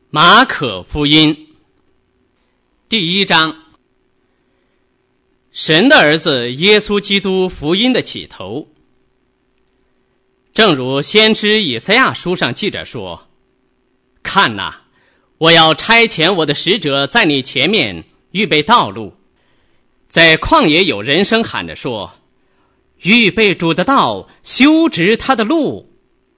马可福音第1章，神的儿子耶稣基督福音的起头。正如先知以赛亚书上记着说，看哪，我要差遣我的使者在你前面预备道路。在旷野有人声喊着说，预备主的道，修直他的路。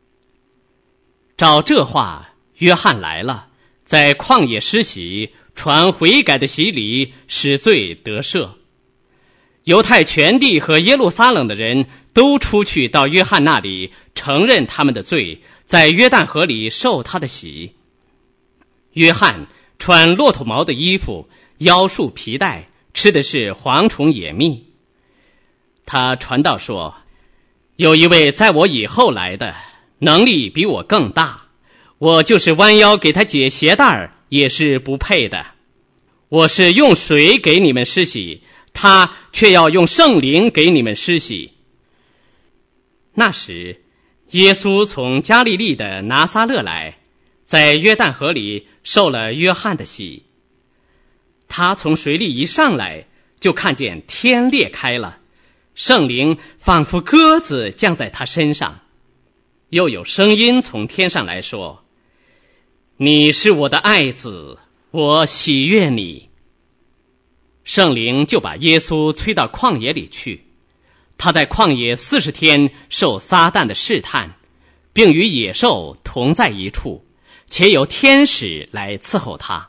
照这话，约翰来了，在旷野施洗，传悔改的洗礼，使罪得赦。犹太全地和耶路撒冷的人都出去到约翰那里，承认他们的罪，在约旦河里受他的洗。约翰穿骆驼毛的衣服，腰束皮带，吃的是蝗虫野蜜。他传道说，有一位在我以后来的，能力比我更大，我就是弯腰给他解鞋带也是不配的。我是用水给你们施洗，他却要用圣灵给你们施洗。那时，耶稣从加利利的拿撒勒来，在约旦河里受了约翰的洗。他从水里一上来，就看见天裂开了，圣灵仿佛鸽子降在他身上，又有声音从天上来说，你是我的爱子，我喜悦你。圣灵就把耶稣催到旷野里去，他在旷野40天受撒旦的试探，并与野兽同在一处，且有天使来伺候他。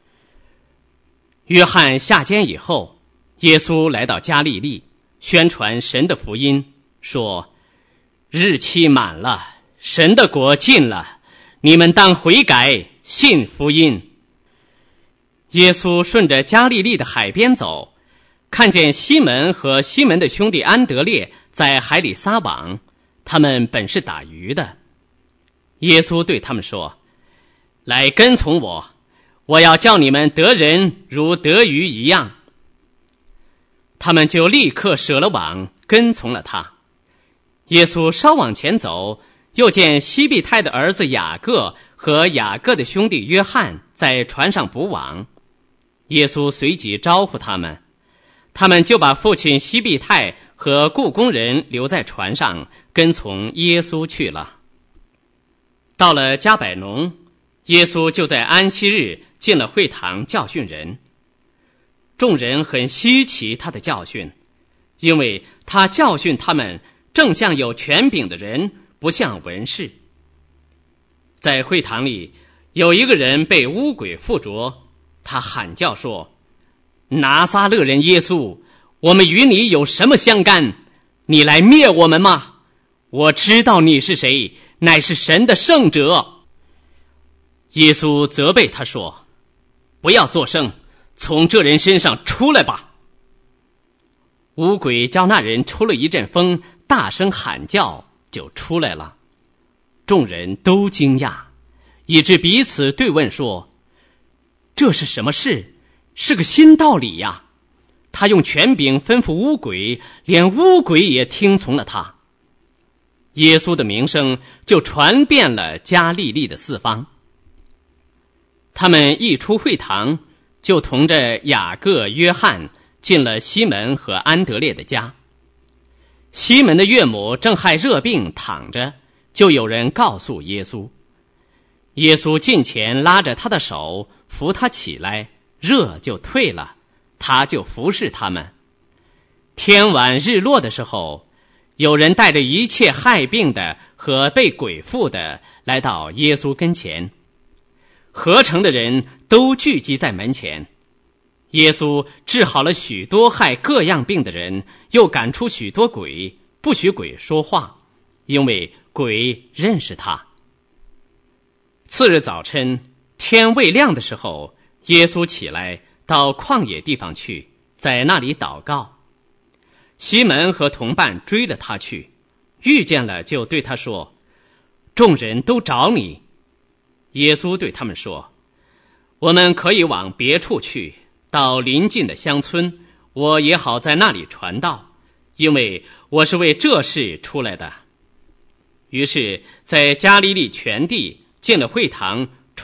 约翰下监以后，耶稣来到加利利，宣传神的福音，说，日期满了，神的国近了，你们当悔改，信福音。耶稣顺着加利利的海边走，看见西门和西门的兄弟安德烈在海里撒网，他们本是打鱼的。耶稣对他们说，来跟从我，我要叫你们得人如得鱼一样。他们就立刻舍了网，跟从了他。耶稣稍往前走，又见西庇太的儿子雅各和雅各的兄弟约翰在船上捕网。耶稣随即招呼他们，他们就把父亲西庇太和雇工人留在船上，跟从耶稣去了。到了加百农，耶稣就在安息日进了会堂教训人。众人很稀奇他的教训，因为他教训他们正像有权柄的人，不像文士。在会堂里，有一个人被污鬼附着，他喊叫说，拿撒勒人耶稣，我们与你有什么相干？你来灭我们吗？我知道你是谁，乃是神的圣者。耶稣责备他说，不要作声，从这人身上出来吧。污鬼叫那人抽了一阵风，大声喊叫，就出来了。众人都惊讶，以致彼此对问说，这是什么事？是个新道理呀！他用权柄吩咐污鬼，连污鬼也听从了他。耶稣的名声就传遍了加利利的四方。他们一出会堂，就同着雅各、约翰进了西门和安德烈的家。西门的岳母正害热病躺着，就有人告诉耶稣。耶稣近前拉着他的手，扶他起来，热就退了，他就服侍他们。天晚日落的时候，有人带着一切害病的和被鬼附的来到耶稣跟前，合城的人都聚集在门前。耶稣治好了许多害各样病的人，又赶出许多鬼，不许鬼说话，因为鬼认识他。次日早晨，天未亮的时候，耶稣起来到旷野地方去，在那里祷告。西门和同伴追了他去，遇见了就对他说，众人都找你。耶稣对他们说，我们可以往别处去，到邻近的乡村，我也好在那里传道，因为我是为这事出来的。于是在加利利全地进了会堂，传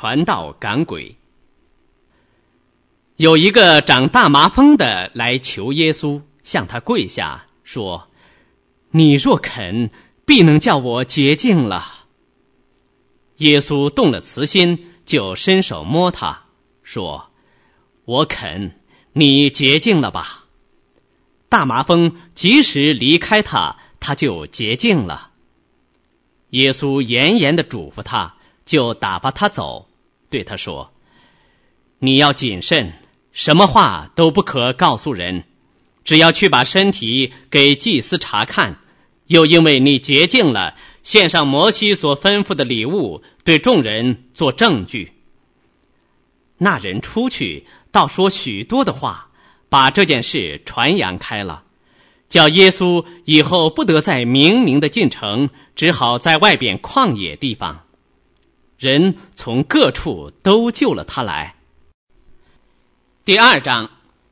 传道赶鬼。有一个长大麻风的来求耶稣，向他跪下说：你若肯，必能叫我洁净了。耶稣动了慈心，就伸手摸他，说：我肯，你洁净了吧。大麻风即时离开他，他就洁净了。耶稣严严地嘱咐他，就打发他走，对他说：你要谨慎，什么话都不可告诉人，只要去把身体给祭司查看，又因为你洁净了，献上摩西所吩咐的礼物，对众人做证据。那人出去，倒说许多的话，把这件事传扬开了，叫耶稣以后不得再明明的进城，只好在外边旷野地方。人从各处都救了他来。第2章。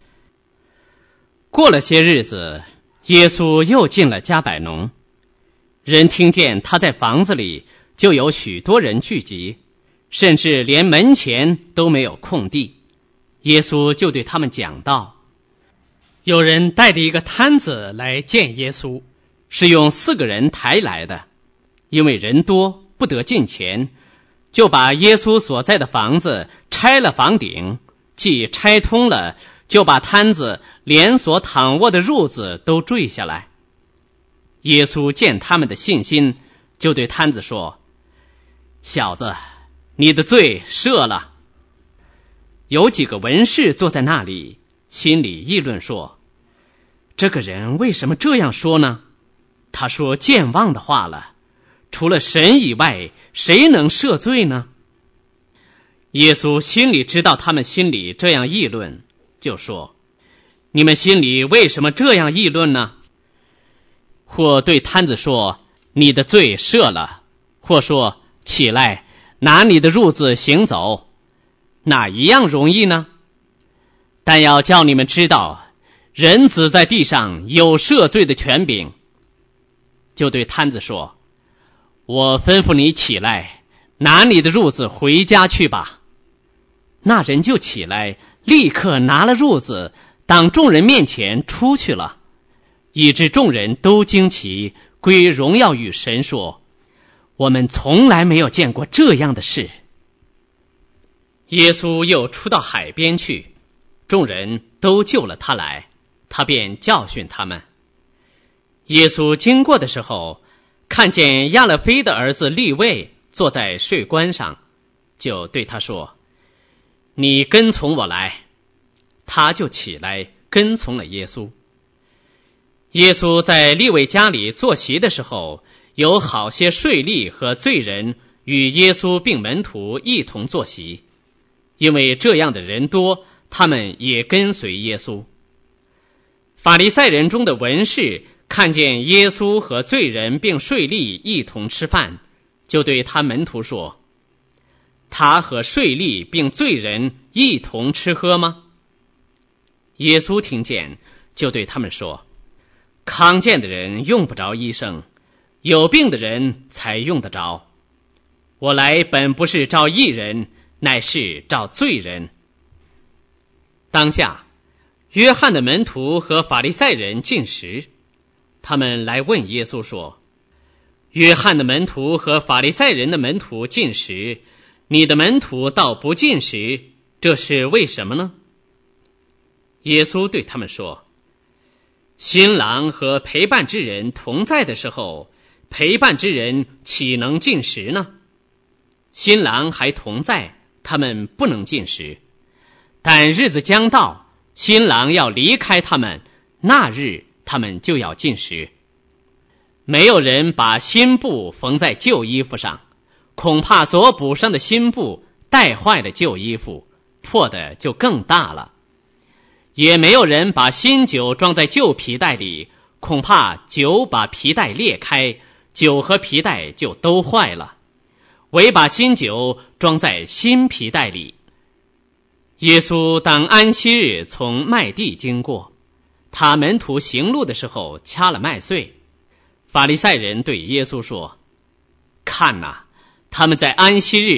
过了些日子，耶稣又进了迦百农。人听见他在房子里，就有许多人聚集，甚至连门前都没有空地。耶稣就对他们讲道。有人带着一个摊子来见耶稣，是用4个人抬来的，因为人多不得进前，就把耶稣所在的房子拆了房顶，既拆通了，就把摊子连所躺卧的褥子都坠下来。耶稣见他们的信心，就对摊子说：小子，你的罪赦了。有几个文士坐在那里，心里议论说：这个人为什么这样说呢？他说健忘的话了，除了神以外，谁能赦罪呢？耶稣心里知道他们心里这样议论，就说：你们心里为什么这样议论呢？或对摊子说：你的罪赦了，或说：起来，拿你的褥子行走，哪一样容易呢？但要叫你们知道，人子在地上有赦罪的权柄。就对摊子说：我吩咐你起来，拿你的褥子回家去吧。那人就起来，立刻拿了褥子，当众人面前出去了，以致众人都惊奇，归荣耀与神，说：我们从来没有见过这样的事。耶稣又出到海边去，众人都救了他来，他便教训他们。耶稣经过的时候，看见亚勒菲的儿子利未坐在税关上，就对他说：你跟从我来。他就起来跟从了耶稣。耶稣在利未家里坐席的时候，有好些税吏和罪人与耶稣并门徒一同坐席，因为这样的人多，他们也跟随耶稣。法利赛人中的文士看见耶稣和罪人并税吏一同吃饭，就对他门徒说：他和税吏并罪人一同吃喝吗？耶稣听见，就对他们说：康健的人用不着医生，有病的人才用得着。我来本不是召义人，乃是召罪人。当下，约翰的门徒和法利赛人进食，他们来问耶稣说：约翰的门徒和法利赛人的门徒进食，你的门徒倒不进食，这是为什么呢？耶稣对他们说：新郎和陪伴之人同在的时候，陪伴之人岂能进食呢？新郎还同在，他们不能进食。但日子将到，新郎要离开他们，那日他们就要进食。没有人把新布缝在旧衣服上，恐怕所补上的新布带坏了旧衣服，破的就更大了。也没有人把新酒装在旧皮袋里，恐怕酒把皮袋裂开，酒和皮袋就都坏了。唯把新酒装在新皮袋里。耶稣当安息日从麦地经过，他门徒行路的时候掐了麦穗。法利赛人对耶稣说：看哪，他们在安息日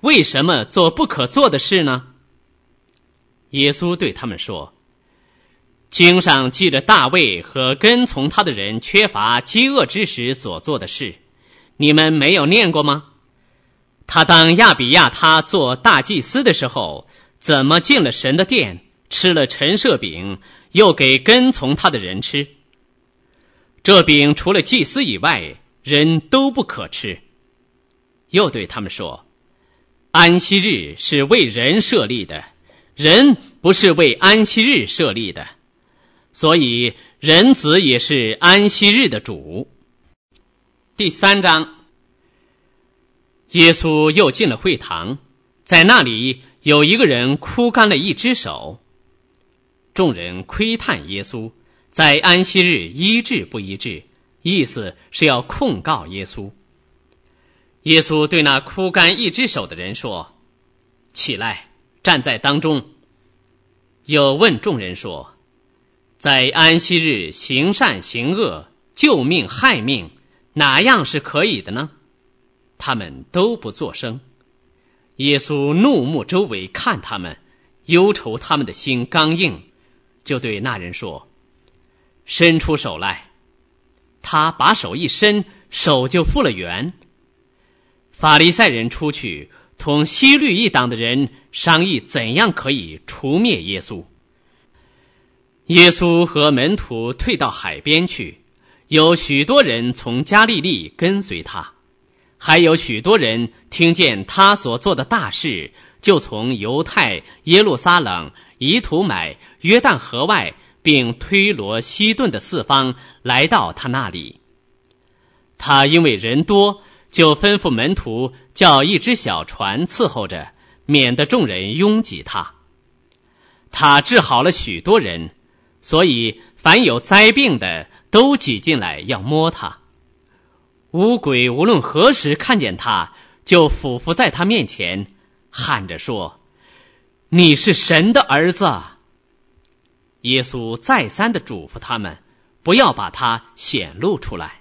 为什么做不可做的事呢？耶稣对他们说，经上记着大卫和跟从他的人缺乏饥饿之时所做的事，你们没有念过吗？他当亚比亚他做大祭司的时候，怎么进了神的殿，吃了陈设饼，又给跟从他的人吃。这饼除了祭司以外，人都不可吃。又对他们说，安息日是为人设立的，人不是为安息日设立的，所以人子也是安息日的主。第3章，耶稣又进了会堂，在那里有一个人枯干了一只手。众人窥探耶稣在安息日医治不医治，意思是要控告耶稣。耶稣对那枯干一只手的人说，起来，站在当中。又问众人说，在安息日行善行恶，救命害命，哪样是可以的呢？他们都不作声。耶稣怒目周围看他们，忧愁他们的心刚硬，就对那人说，伸出手来。他把手一伸，手就复了原。法利赛人出去同希律一党的人商议怎样可以除灭耶稣。耶稣和门徒退到海边去，有许多人从加利利跟随他，还有许多人听见他所做的大事，就从犹太、耶路撒冷、以土买、约旦河外并推罗西顿的四方来到他那里。他因为人多，就吩咐门徒叫一只小船伺候着，免得众人拥挤他。他治好了许多人，所以凡有灾病的都挤进来要摸他。污鬼无论何时看见他，就俯伏在他面前，喊着说，你是神的儿子。耶稣再三地嘱咐他们，不要把他显露出来。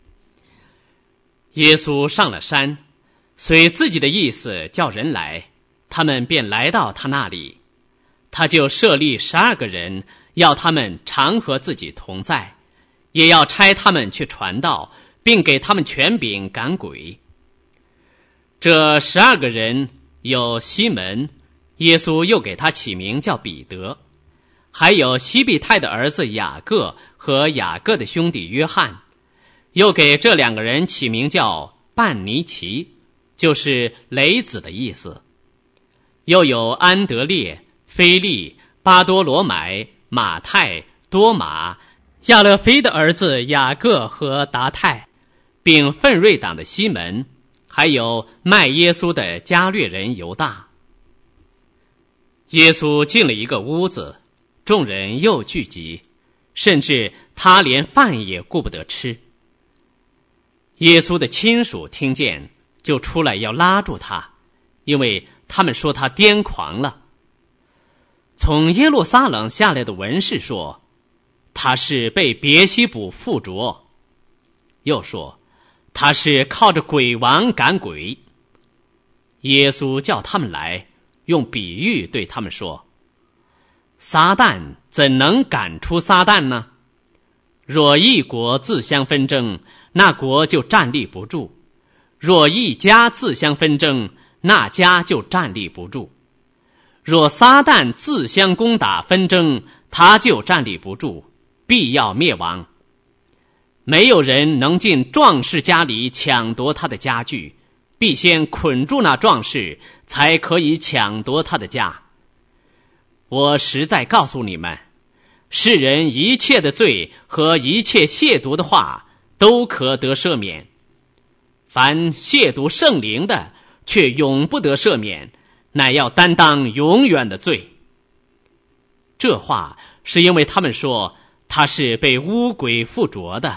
耶稣上了山，随自己的意思叫人来，他们便来到他那里。他就设立12个人，要他们常和自己同在，也要差他们去传道，并给他们权柄赶鬼。这12个人有西门，耶稣又给他起名叫彼得，还有西庇太的儿子雅各和雅各的兄弟约翰，又给这2个人起名叫半尼奇，就是雷子的意思。又有安德烈、腓利、巴多罗买、马太、多马、亚勒腓的儿子雅各和达太，并奋锐党的西门，还有卖耶稣的加略人犹大。耶稣进了一个屋子，众人又聚集，甚至他连饭也顾不得吃。耶稣的亲属听见，就出来要拉住他，因为他们说他癫狂了。从耶路撒冷下来的文士说，他是被别西卜附着，又说他是靠着鬼王赶鬼。耶稣叫他们来，用比喻对他们说，撒旦怎能赶出撒旦呢？若一国自相纷争，那国就站立不住；若一家自相纷争，那家就站立不住。若撒旦自相攻打纷争，他就站立不住，必要灭亡。没有人能进壮士家里抢夺他的家具，必先捆住那壮士，才可以抢夺他的家。我实在告诉你们，世人一切的罪和一切亵渎的话都可得赦免，凡亵渎圣灵的却永不得赦免，乃要担当永远的罪。这话是因为他们说他是被污鬼附着的。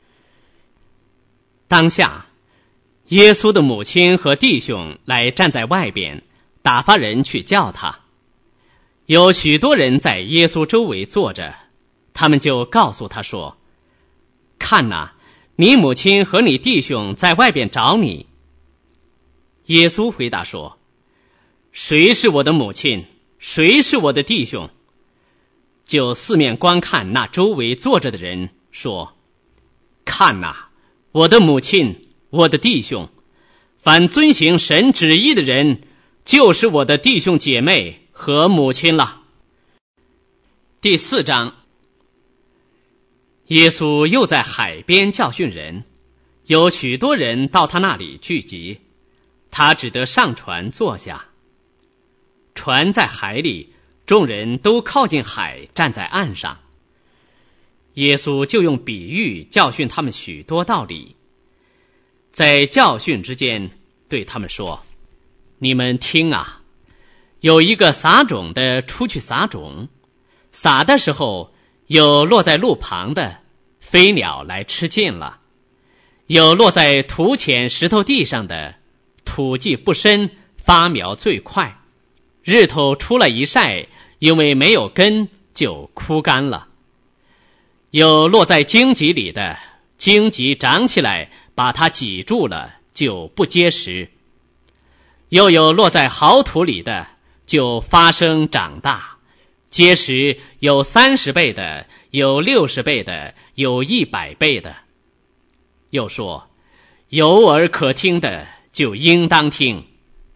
当下耶稣的母亲和弟兄来站在外边，打发人去叫他。有许多人在耶稣周围坐着，他们就告诉他说，看哪，你母亲和你弟兄在外边找你。耶稣回答说， 谁是我的母亲？谁是我的弟兄？”就四面观看那周围坐着的人，说：“看哪，我的母亲，我的弟兄，凡遵行神旨意的人，就是我的弟兄姐妹和母亲了。”第4章，耶稣又在海边教训人，有许多人到他那里聚集，他只得上船坐下。船在海里，众人都靠近海，站在岸上。耶稣就用比喻教训他们许多道理。在教训之间，对他们说：“你们听啊，有一个撒种的出去撒种，撒的时候，有落在路旁的，飞鸟来吃尽了；有落在土浅石头地上的，土既不深，发苗最快，日头出来一晒，因为没有根，就枯干了；有落在荆棘里的，荆棘长起来，把它挤住了，就不结实；又有落在好土里的，就发生长大，结实，有30倍的，有60倍的，有100倍的。”又说：“有耳可听的，就应当听。”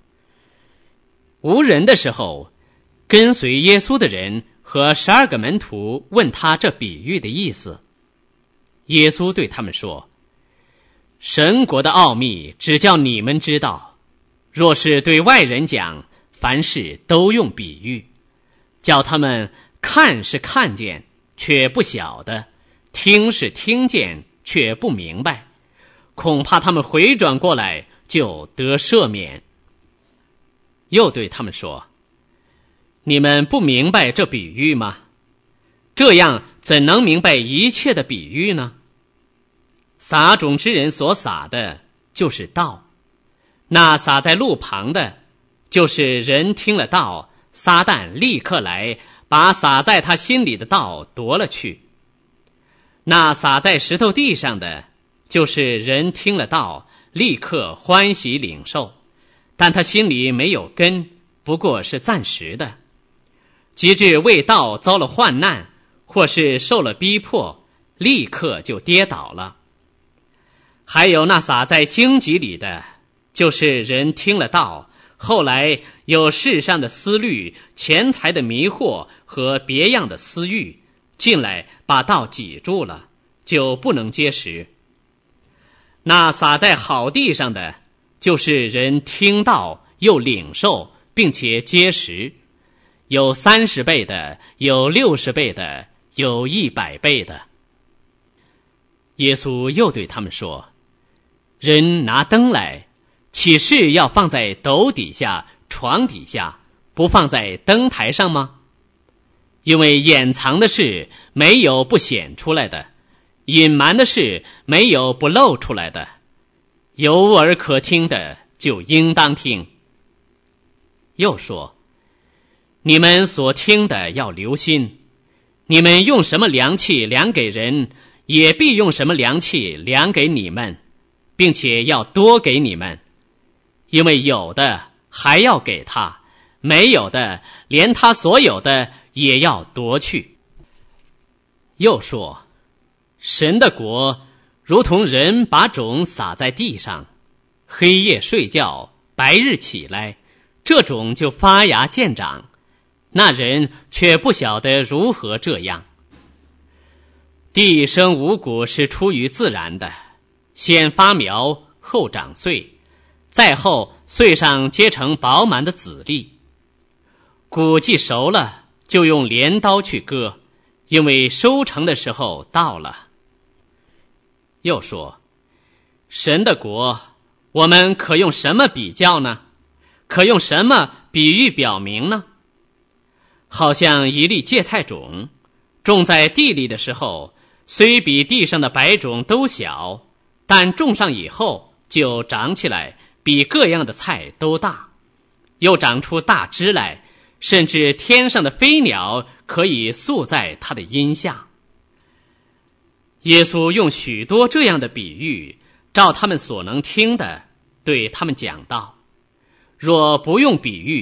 无人的时候，跟随耶稣的人和12个门徒问他这比喻的意思。耶稣对他们说：“神国的奥秘只叫你们知道，若是对外人讲，凡事都用比喻，叫他们看是看见，却不晓得；听是听见，却不明白。恐怕他们回转过来，就得赦免。”又对他们说：“你们不明白这比喻吗？这样怎能明白一切的比喻呢？撒种之人所撒的，就是道；那撒在路旁的，就是人听了道，撒旦立刻来，把撒在他心里的道夺了去。那撒在石头地上的，就是人听了道，立刻欢喜领受，但他心里没有根，不过是暂时的。及至为道遭了患难，或是受了逼迫，立刻就跌倒了。还有那撒在荆棘里的，就是人听了道，后来有世上的思虑、钱财的迷惑和别样的私欲进来，把道挤住了，就不能结实。那撒在好地上的，就是人听道又领受，并且结实，有30倍的，有60倍的，有100倍的。耶稣又对他们说：“人拿灯来，岂是要放在斗底下、床底下，不放在灯台上吗？因为掩藏的事没有不显出来的，隐瞒的事没有不露出来的。有耳可听的，就应当听。”又说：“你们所听的要留心，你们用什么量器量给人，也必用什么量器量给你们，并且要多给你们。因为有的还要给他，没有的连他所有的也要夺去。”又说：“神的国如同人把种撒在地上，黑夜睡觉，白日起来，这种就发芽见长，那人却不晓得如何这样。地生五谷是出于自然的，先发苗，后长穗，再后穗上结成饱满的籽粒。谷既熟了，就用镰刀去割，因为收成的时候到了。”又说：“神的国，我们可用什么比较呢？可用什么比喻表明呢？好像一粒芥菜种，种在地里的时候，虽比地上的白种都小，但种上以后就长起来，比各样的菜都大，又长出大枝来，甚至天上的飞鸟可以宿在它的荫下。”耶稣用许多这样的比喻，照他们所能听的，对他们讲道。若不用比喻，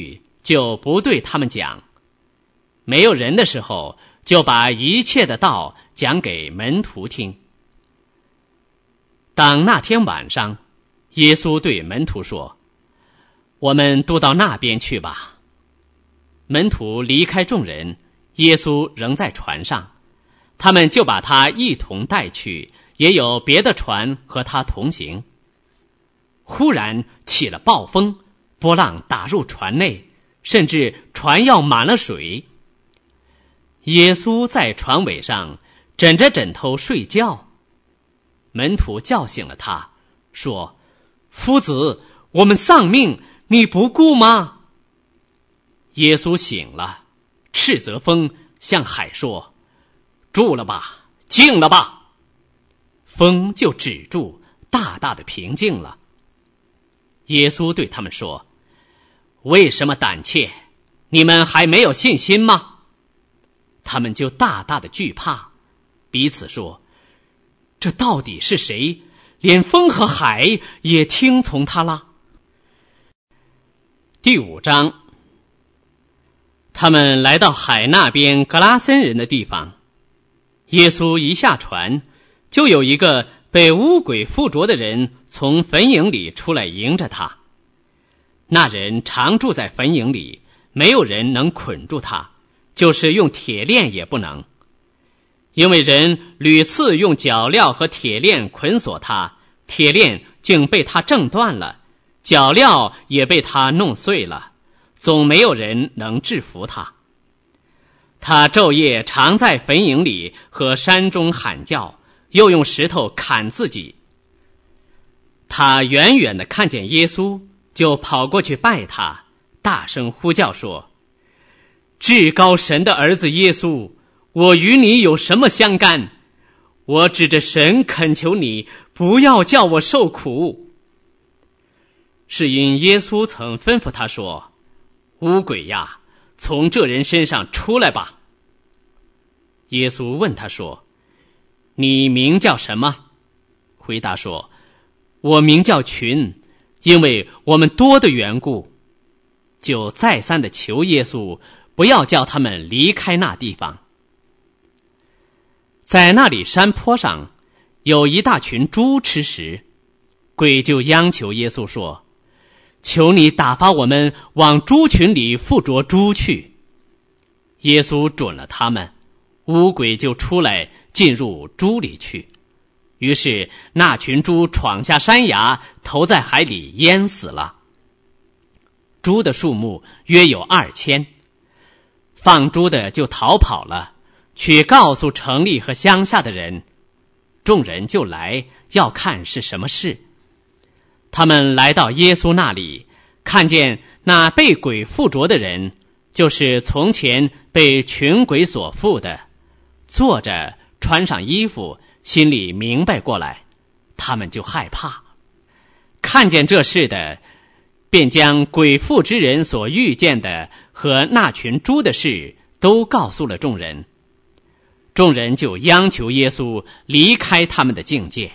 就不对他们讲；没有人的时候，就把一切的道讲给门徒听。当那天晚上，耶稣对门徒说：“我们都到那边去吧。”门徒离开众人，耶稣仍在船上，他们就把他一同带去，也有别的船和他同行。忽然起了暴风，波浪打入船内，甚至船要满了水。耶稣在船尾上枕着枕头睡觉，门徒叫醒了他，说：“夫子，我们丧命，你不顾吗？”耶稣醒了，斥责风，向海说：“住了吧，静了吧。”风就止住，大大的平静了。耶稣对他们说：“为什么胆怯？你们还没有信心吗？”他们就大大的惧怕，彼此说：“这到底是谁？连风和海也听从他了。”第5章，他们来到海那边格拉森人的地方。耶稣一下船，就有一个被污鬼附着的人从坟茔里出来迎着他。那人常住在坟茔里，没有人能捆住他，就是用铁链也不能。因为人屡次用脚镣和铁链捆锁他，铁链竟被他挣断了，脚镣也被他弄碎了，总没有人能制服他。他昼夜常在坟茔里和山中喊叫，又用石头砍自己。他远远地看见耶稣，就跑过去拜他，大声呼叫说：“至高神的儿子耶稣，我与你有什么相干？我指着神恳求你，不要叫我受苦。”是因耶稣曾吩咐他说：“污鬼呀，从这人身上出来吧。”耶稣问他说：“你名叫什么？”回答说：“我名叫群，因为我们多的缘故。”就再三的求耶稣不要叫他们离开那地方。在那里山坡上有一大群猪吃食，鬼就央求耶稣说：“求你打发我们往猪群里附着猪去。”耶稣准了他们，污鬼就出来进入猪里去。于是那群猪闯下山崖，投在海里淹死了。猪的数目约有2000，放猪的就逃跑了，去告诉城里和乡下的人。众人就来要看是什么事。他们来到耶稣那里，看见那被鬼附着的人，就是从前被群鬼所附的，坐着穿上衣服，心里明白过来，他们就害怕。看见这事的，便将鬼附之人所遇见的和那群猪的事都告诉了众人。众人就央求耶稣离开他们的境界。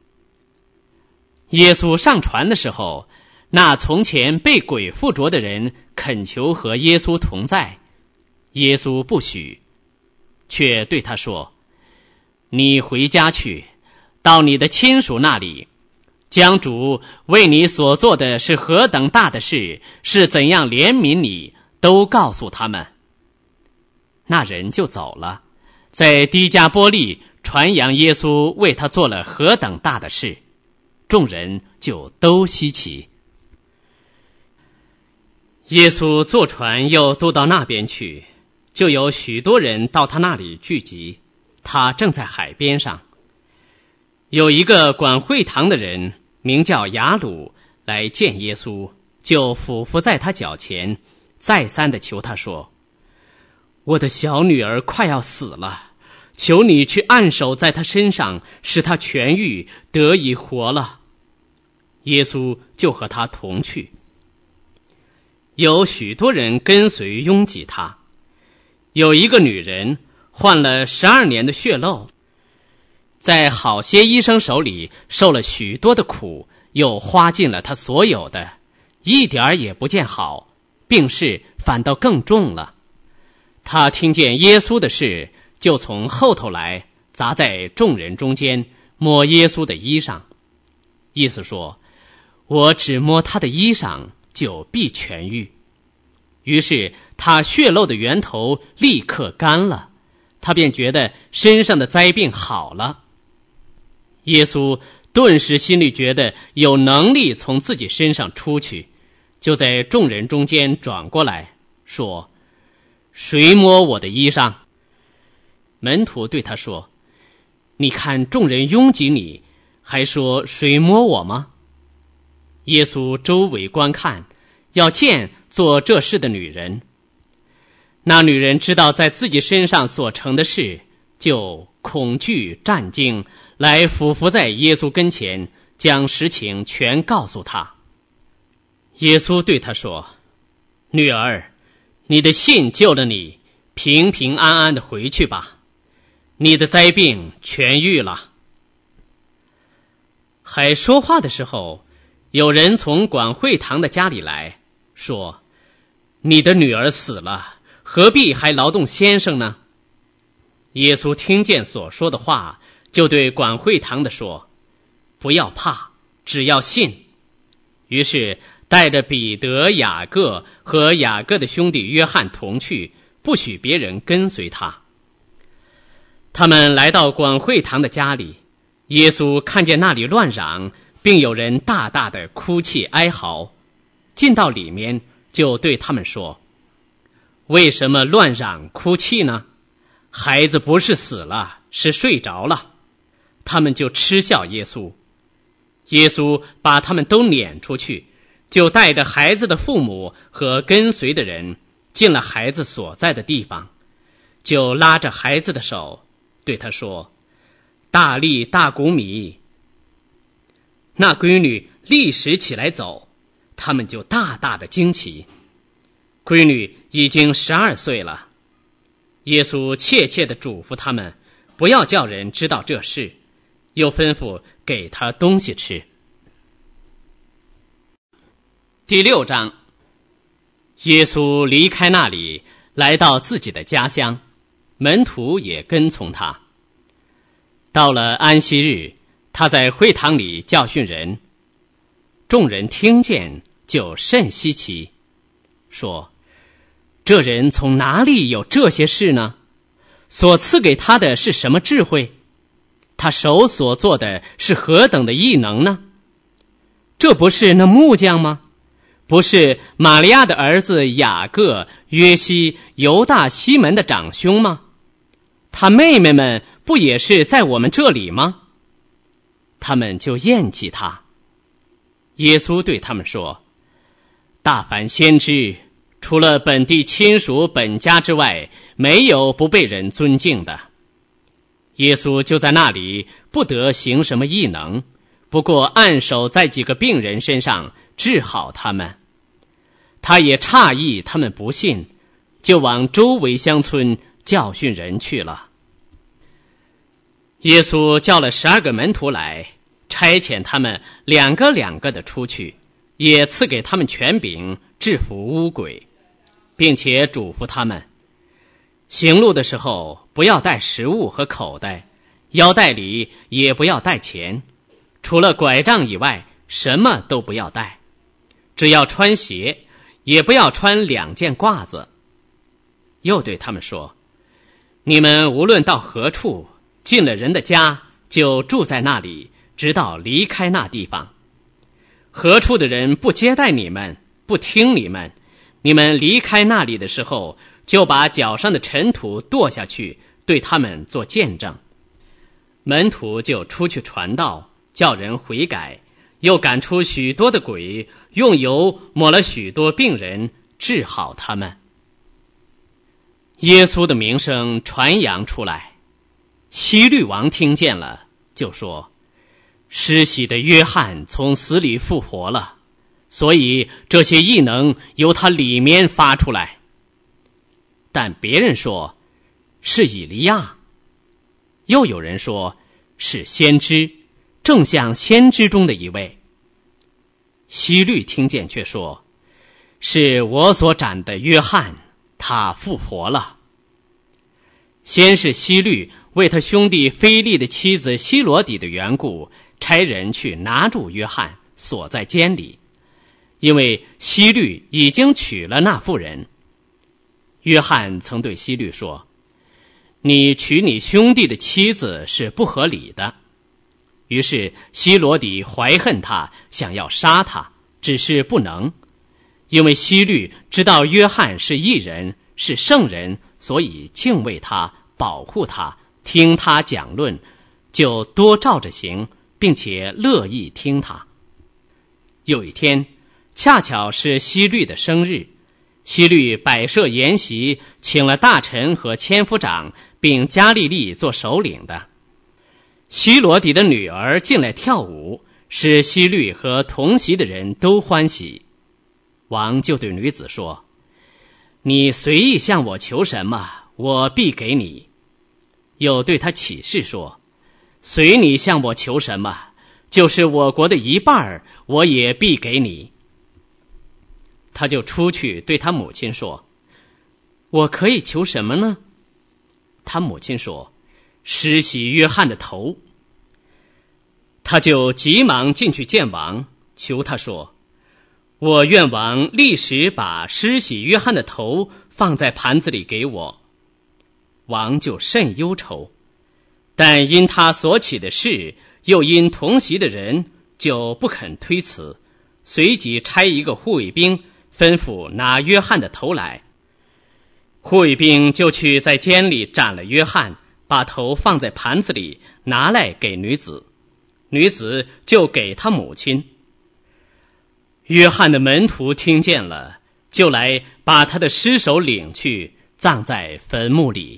耶稣上船的时候，那从前被鬼附着的人恳求和耶稣同在，耶稣不许，却对他说：“你回家去，到你的亲属那里，将主为你所做的是何等大的事，是怎样怜悯你，都告诉他们。”那人就走了，在低加波利传扬耶稣为他做了何等大的事，众人就都稀奇。耶稣坐船又渡到那边去，就有许多人到他那里聚集，他正在海边上。有一个管会堂的人名叫雅鲁，来见耶稣，就俯伏在他脚前，再三地求他说：“我的小女儿快要死了，求你去按手在她身上，使她痊愈，得以活了。”耶稣就和他同去。有许多人跟随拥挤他。有一个女人患了12年的血漏，在好些医生手里受了许多的苦，又花尽了她所有的，一点儿也不见好， 病势反倒更重了。他听见耶稣的事，就从后头来，砸在众人中间，摸耶稣的衣裳，意思说，我只摸他的衣裳，就必痊愈。于是他血漏的源头立刻干了，他便觉得身上的灾病好了。耶稣顿时心里觉得有能力从自己身上出去，就在众人中间转过来说，谁摸我的衣裳？门徒对他说，你看众人拥挤你，还说谁摸我吗？耶稣周围观看，要见做这事的女人。那女人知道在自己身上所成的事，就恐惧战惊，来俯伏在耶稣跟前，将实情全告诉他。耶稣对他说，女儿，你的信救了你，平平安安的回去吧，你的灾病痊愈了。还说话的时候，有人从管会堂的家里来说，你的女儿死了，何必还劳动先生呢？耶稣听见所说的话，就对管会堂的说，不要怕，只要信。于是带着彼得、雅各和雅各的兄弟约翰同去，不许别人跟随他。他们来到管会堂的家里，耶稣看见那里乱嚷，并有人大大的哭泣哀嚎，进到里面，就对他们说，为什么乱嚷哭泣呢？孩子不是死了，是睡着了。他们就嗤笑耶稣。耶稣把他们都撵出去，就带着孩子的父母和跟随的人进了孩子所在的地方，就拉着孩子的手，对他说，大利大古米。那闺女立时起来走，他们就大大的惊奇。闺女已经12岁了。耶稣切切地嘱咐他们，不要叫人知道这事，又吩咐给他东西吃。第6章，耶稣离开那里，来到自己的家乡，门徒也跟从他。到了安息日，他在会堂里教训人，众人听见就甚稀奇，说，这人从哪里有这些事呢？所赐给他的是什么智慧？他手所做的是何等的异能呢？这不是那木匠吗？不是玛利亚的儿子雅各、约西、犹大、西门的长兄吗？他妹妹们不也是在我们这里吗？他们就厌弃他。耶稣对他们说，大凡先知，除了本地亲属本家之外，没有不被人尊敬的。耶稣就在那里不得行什么异能，不过按手在几个病人身上治好他们。他也诧异他们不信，就往周围乡村教训人去了。耶稣叫了12个门徒来，差遣他们2个2个的出去，也赐给他们权柄制服污鬼，并且嘱咐他们，行路的时候不要带食物和口袋，腰带里也不要带钱，除了拐杖以外，什么都不要带，只要穿鞋，也不要穿2件褂子。又对他们说，你们无论到何处，进了人的家，就住在那里，直到离开那地方。何处的人不接待你们，不听你们，你们离开那里的时候，就把脚上的尘土跺下去，对他们做见证。门徒就出去传道，叫人悔改，又赶出许多的鬼，用油抹了许多病人，治好他们。耶稣的名声传扬出来，希律王听见了，就说，施洗的约翰从死里复活了，所以这些异能由他里面发出来。但别人说，是以利亚。又有人说，是先知，正像先知中的一位。希律听见却说， 是我所斩的约翰，他复活了。”先是希律为他兄弟腓力的妻子希罗底的缘故，差人去拿住约翰，锁在监里，因为希律已经娶了那妇人。约翰曾对希律说：“你娶你兄弟的妻子是不合理的。”于是希罗底怀恨他，想要杀他，只是不能，因为希律知道约翰是义人，是圣人，所以敬畏他，保护他，听他讲论，就多照着行，并且乐意听他。有一天，恰巧是希律的生日，希律摆设筵席，请了大臣和千夫长，并加利利做首领的。希罗底的女儿进来跳舞，使希律和同席的人都欢喜。王就对女子说：“你随意向我求什么，我必给你。”又对他起誓说：“随你向我求什么，就是我国的一半，我也必给你。”他就出去对他母亲说：“我可以求什么呢？”他母亲说：“施洗约翰的头。”他就急忙进去见王，求他说：“我愿王立时把施洗约翰的头放在盘子里给我。”王就甚忧愁，但因他所起的事，又因同席的人，就不肯推辞，随即差一个护卫兵吩咐拿约翰的头来。护卫兵就去在监里斩了约翰，把头放在盘子里，拿来给女子，女子就给他母亲。约翰的门徒听见了，就来把他的尸首领去，葬在坟墓里。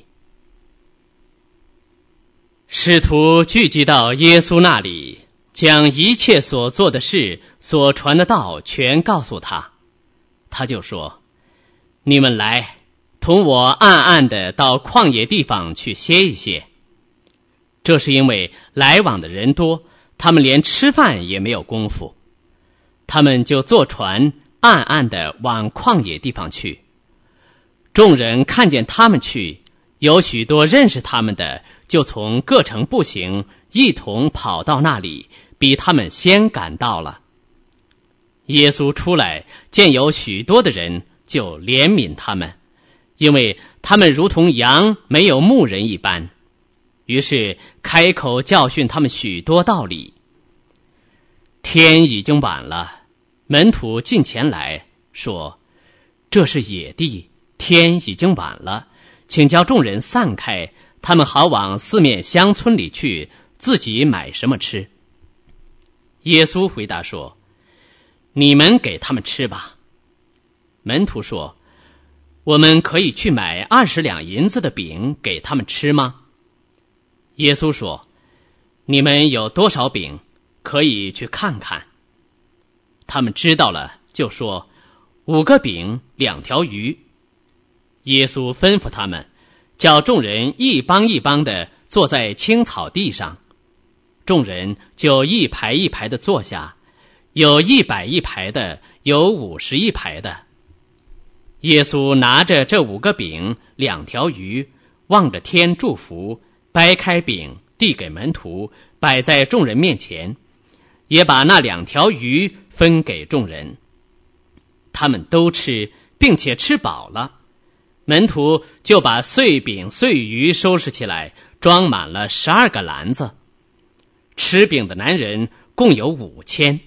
使徒聚集到耶稣那里，将一切所做的事、所传的道全告诉他。他就说：“你们来，同我暗暗的到旷野地方去歇一歇。”这是因为来往的人多，他们连吃饭也没有功夫。他们就坐船暗暗的往旷野地方去。众人看见他们去，有许多认识他们的，就从各城步行，一同跑到那里，比他们先赶到了。耶稣出来，见有许多的人，就怜悯他们，因为他们如同羊没有牧人一般。于是开口教训他们许多道理。天已经晚了，门徒近前来说：“这是野地，天已经晚了，请叫众人散开，他们好往四面乡村里去，自己买什么吃。”耶稣回答说：“你们给他们吃吧。”门徒说：“我们可以去买20两银子的饼给他们吃吗？”耶稣说：“你们有多少饼，可以去看看。”他们知道了，就说：“5个饼，2条鱼。”耶稣吩咐他们，叫众人一帮一帮的坐在青草地上。众人就一排一排的坐下，有100一排的，有50一排的。耶稣拿着这5个饼2条鱼，望着天祝福，掰开饼递给门徒，摆在众人面前，也把那2条鱼分给众人。他们都吃，并且吃饱了。门徒就把碎饼碎鱼收拾起来，装满了12个篮子。吃饼的男人共有5000。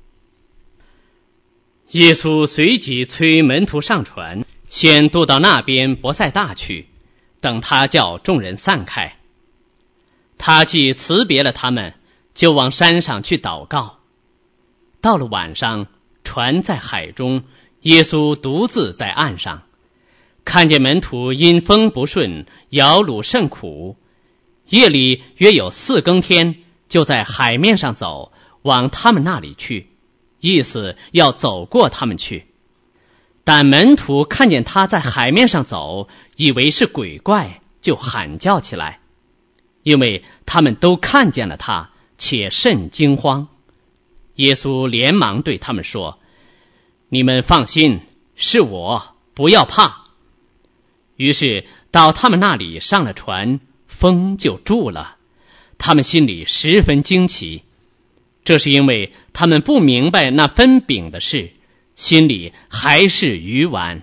耶稣随即催门徒上船，先渡到那边伯赛大去，等他叫众人散开。他既辞别了他们，就往山上去祷告。到了晚上，船在海中，耶稣独自在岸上，看见门徒因风不顺，摇橹甚苦。夜里约有4更天，就在海面上走，往他们那里去，意思要走过他们去。但门徒看见他在海面上走，以为是鬼怪，就喊叫起来，因为他们都看见了他，且甚惊慌。耶稣连忙对他们说：“你们放心， 是我，不要怕。”于是到他们那里上了船，风就住了。他们心里十分惊奇，这是因为他们不明白那分饼的事，心里还是愚顽。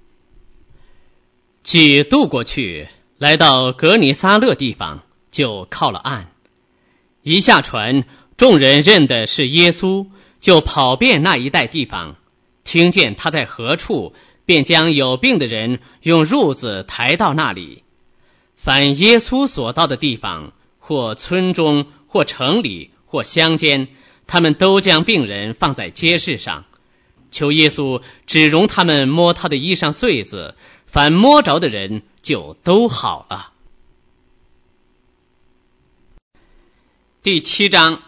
既渡过去，来到格尼撒勒地方，就靠了岸。一下船，众人认的是耶稣，就跑遍那一带地方，听见他在何处，便将有病的人用褥子抬到那里。凡耶稣所到的地方，或村中，或城里，或乡间，他们都将病人放在街市上，求耶稣只容他们摸他的衣裳穗子，凡摸着的人就都好了。第7章，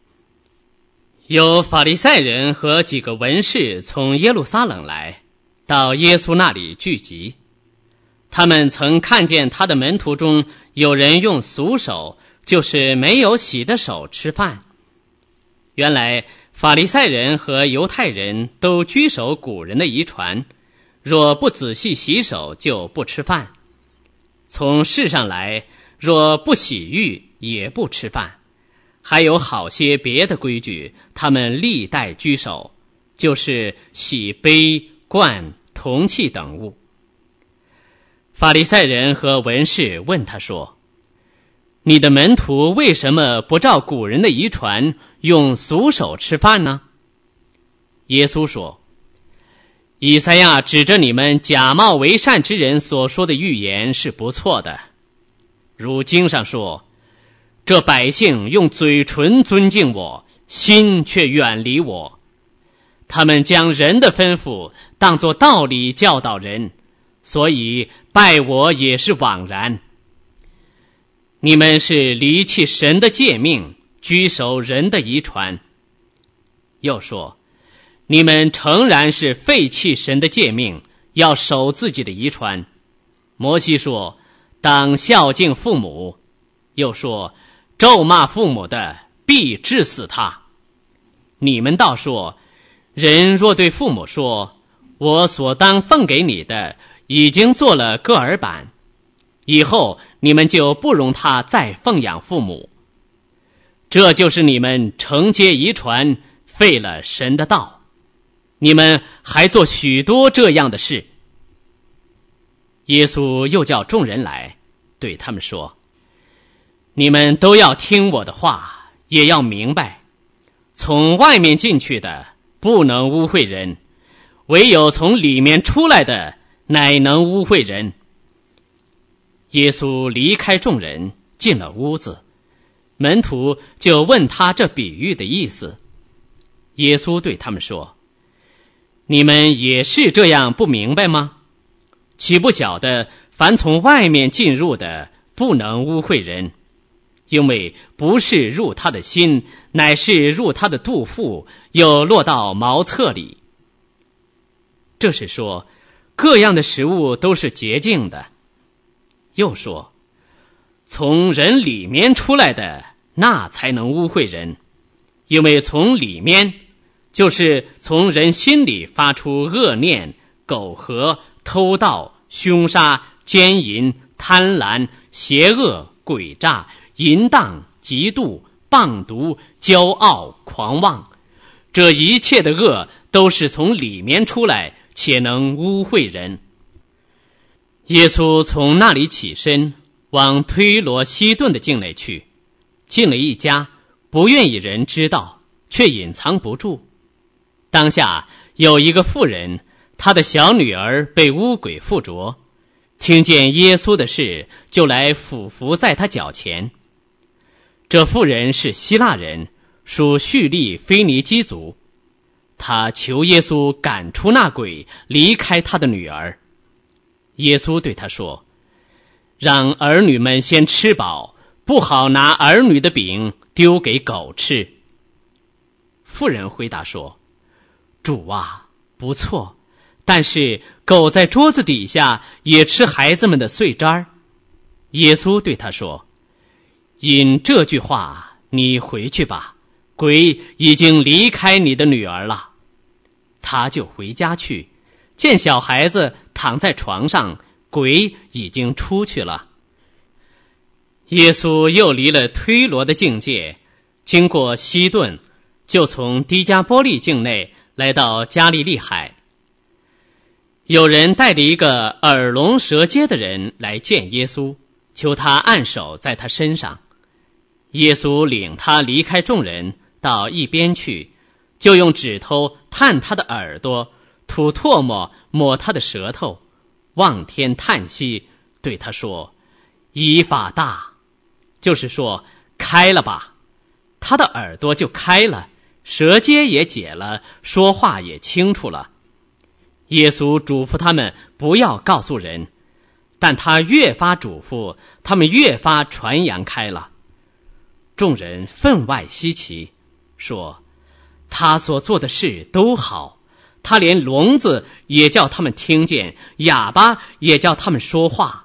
有法利赛人和几个文士从耶路撒冷来，到耶稣那里聚集。他们曾看见他的门徒中有人用俗手，就是没有洗的手吃饭。原来法利赛人和犹太人都居守古人的遗传，若不仔细洗手就不吃饭。从世上来，若不洗浴也不吃饭。还有好些别的规矩，他们历代居守，就是洗杯、罐、铜器等物。法利赛人和文士问他说：“你的门徒为什么不照古人的遗传，用俗手吃饭呢？”耶稣说：“以赛亚指着你们假冒为善之人所说的预言是不错的，如经上说，这百姓用嘴唇尊敬我，心却远离我。他们将人的吩咐当作道理教导人，所以拜我也是枉然。你们是离弃神的诫命，居守人的遗传。”又说：“你们诚然是废弃神的诫命，要守自己的遗传。摩西说，当孝敬父母。又说，咒骂父母的，必治死他。你们倒说，人若对父母说，我所当奉给你的已经做了个耳板，以后你们就不容他再奉养父母。这就是你们承接遗传，废了神的道。你们还做许多这样的事。”耶稣又叫众人来，对他们说：“你们都要听我的话，也要明白，从外面进去的不能污秽人，唯有从里面出来的乃能污秽人。”耶稣离开众人，进了屋子，门徒就问他这比喻的意思。耶稣对他们说：“你们也是这样不明白吗？岂不晓得凡从外面进入的不能污秽人，因为不是入他的心，乃是入他的肚腹，又落到茅厕里。这是说，各样的食物都是洁净的。又说，从人里面出来的，那才能污秽人，因为从里面，就是从人心里发出恶念、苟合、偷盗、凶杀、奸淫、贪婪、邪恶、诡诈、淫荡、嫉妒、谤毒、骄傲、狂妄。这一切的恶都是从里面出来，且能污秽人。”耶稣从那里起身，往推罗西顿的境内去，进了一家，不愿意人知道，却隐藏不住。当下有一个妇人，她的小女儿被污鬼附着，听见耶稣的事，就来俯伏在他脚前。这妇人是希腊人，属叙利腓尼基族。她求耶稣赶出那鬼，离开她的女儿。耶稣对她说：“让儿女们先吃饱，不好拿儿女的饼丢给狗吃。”妇人回答说：“主啊，不错，但是狗在桌子底下也吃孩子们的碎渣儿。”耶稣对他说：“因这句话，你回去吧，鬼已经离开你的女儿了。”他就回家去， 见小孩子躺在床上，鬼已经出去了。耶稣又离了推罗的境界，经过西顿，就从低加波利境内来到加利利海。有人带着一个耳聋舌结的人来见耶稣，求他按手在他身上。耶稣领他离开众人，到一边去，就用指头探他的耳朵，吐唾沫抹他的舌头，望天叹息，对他说：以法大，就是说开了吧。他的耳朵就开了，舌结也解了，说话也清楚了。耶稣嘱咐他们不要告诉人，但他越发嘱咐，他们越发传扬开了。众人分外稀奇，说他所做的事都好，他连聋子也叫他们听见，哑巴也叫他们说话。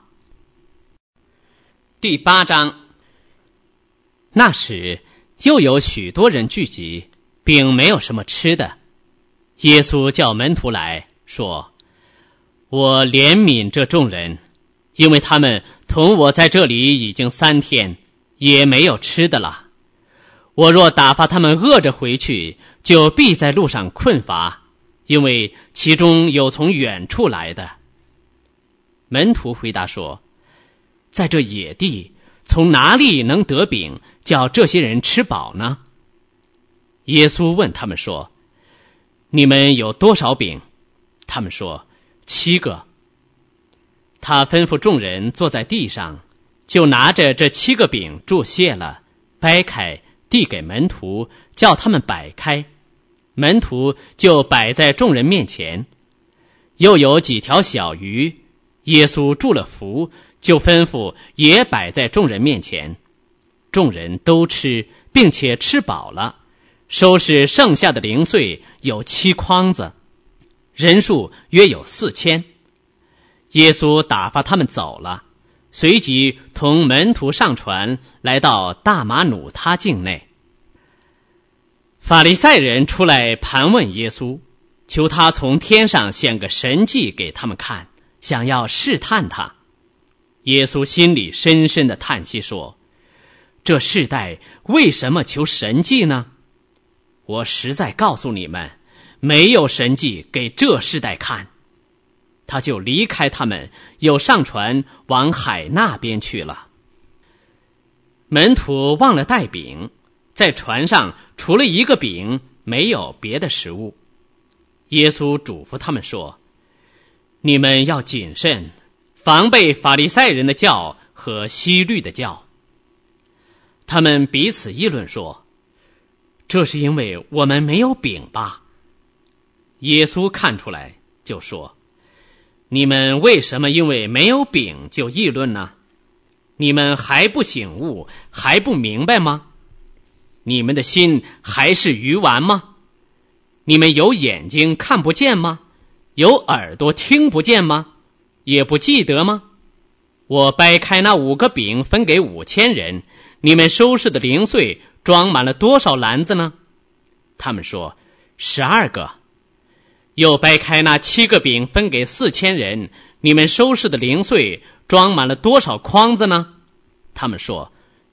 第8章。那时又有许多人聚集，并没有什么吃的。耶稣叫门徒来说：我怜悯这众人，因为他们同我在这里已经3天，也没有吃的了。我若打发他们饿着回去，就必在路上困乏，因为其中有从远处来的。门徒回答说：在这野地，从哪里能得饼，叫这些人吃饱呢？耶稣问他们说：你们有多少饼？他们说7个。他吩咐众人坐在地上，就拿着这7个饼祝谢了，掰开递给门徒，叫他们摆开。门徒就摆在众人面前。又有几条小鱼，耶稣祝了福，就吩咐也摆在众人面前。众人都吃，并且吃饱了，收拾剩下的零碎有7筐子，人数约有4000。耶稣打发他们走了，随即同门徒上船，来到大马努他境内。法利赛人出来盘问耶稣，求他从天上显个神迹给他们看，想要试探他。耶稣心里深深的叹息说：这世代为什么求神迹呢？我实在告诉你们，没有神迹给这世代看。他就离开他们，又上船往海那边去了。门徒忘了带饼，在船上除了1个饼，没有别的食物。耶稣嘱咐他们说：你们要谨慎，防备法利赛人的教和希律的教。他们彼此议论说：这是因为我们没有饼吧？耶稣看出来，就说：你们为什么因为没有饼就议论呢？你们还不醒悟，还不明白吗？你们的心还是鱼丸吗？你们有眼睛看不见吗？有耳朵听不见吗？也不记得吗？我掰开那5个饼分给5000人，你们收拾的零碎装满了多少篮子呢？他们说12个。又掰开那7个饼分给4000人，你们收拾的零碎装满了多少筐子呢？他们说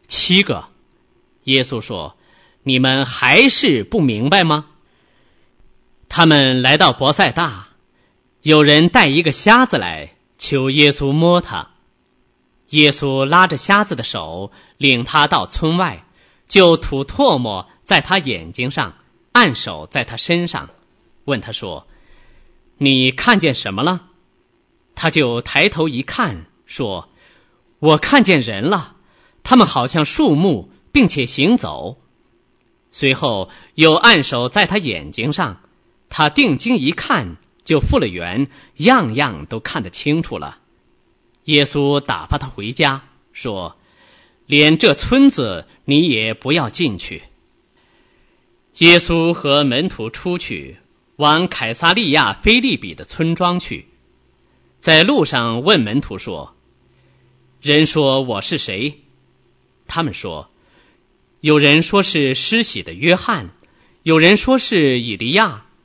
7个。耶稣说：你们还是不明白吗？他们来到伯赛大，有人带一个瞎子来，求耶稣摸他。耶稣拉着瞎子的手，领他到村外，就吐唾沫在他眼睛上，按手在他身上，问他说：你看见什么了？他就抬头一看，说：我看见人了，他们好像树木，并且行走。随后又按手在他眼睛上，他定睛一看，就复了原，样样都看得清楚了。耶稣打发他回家，说：连这村子你也不要进去。耶稣和门徒出去，往凯撒利亚腓立比的村庄去，在路上问门徒说：人说我是谁？他们说：有人说是施洗的约翰，有人说是以利亚，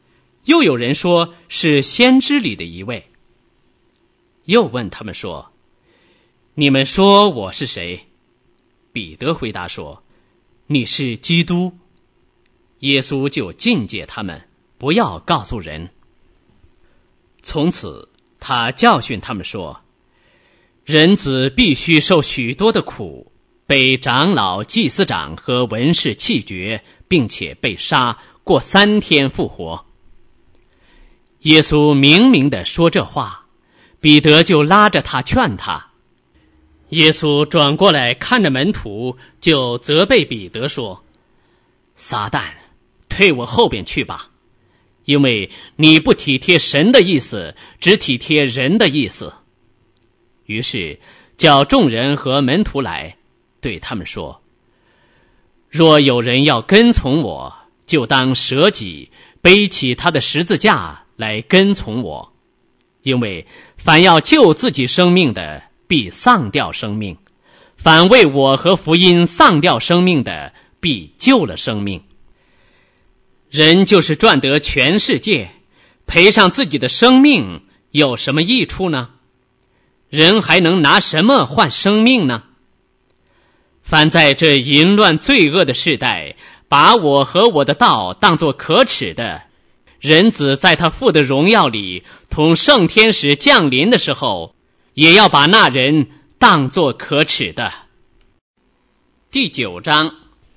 又有人说是先知里的一位。又问他们说：你们说我是谁？彼得回答说：你是基督。耶稣就禁戒他们不要告诉人。从此他教训他们说：人子必须受许多的苦，被长老、祭司长和文士弃绝，并且被杀，过3天复活。耶稣明明地说这话，彼得就拉着他劝他。耶稣转过来看着门徒，就责备彼得说：撒旦，退我后边去吧，因为你不体贴神的意思，只体贴人的意思。于是叫众人和门徒来，对他们说：若有人要跟从我，就当舍己，背起他的十字架来跟从我。因为凡要救自己生命的，必丧掉生命；凡为我和福音丧掉生命的，必救了生命。人就是赚得全世界，赔上自己的生命，有什么益处呢？人还能拿什么换生命呢？凡在这淫乱罪恶的世代，把我和我的道当作可耻的，人子在他父的荣耀里同圣天使降临的时候，也要把那人当作可耻的。第9章，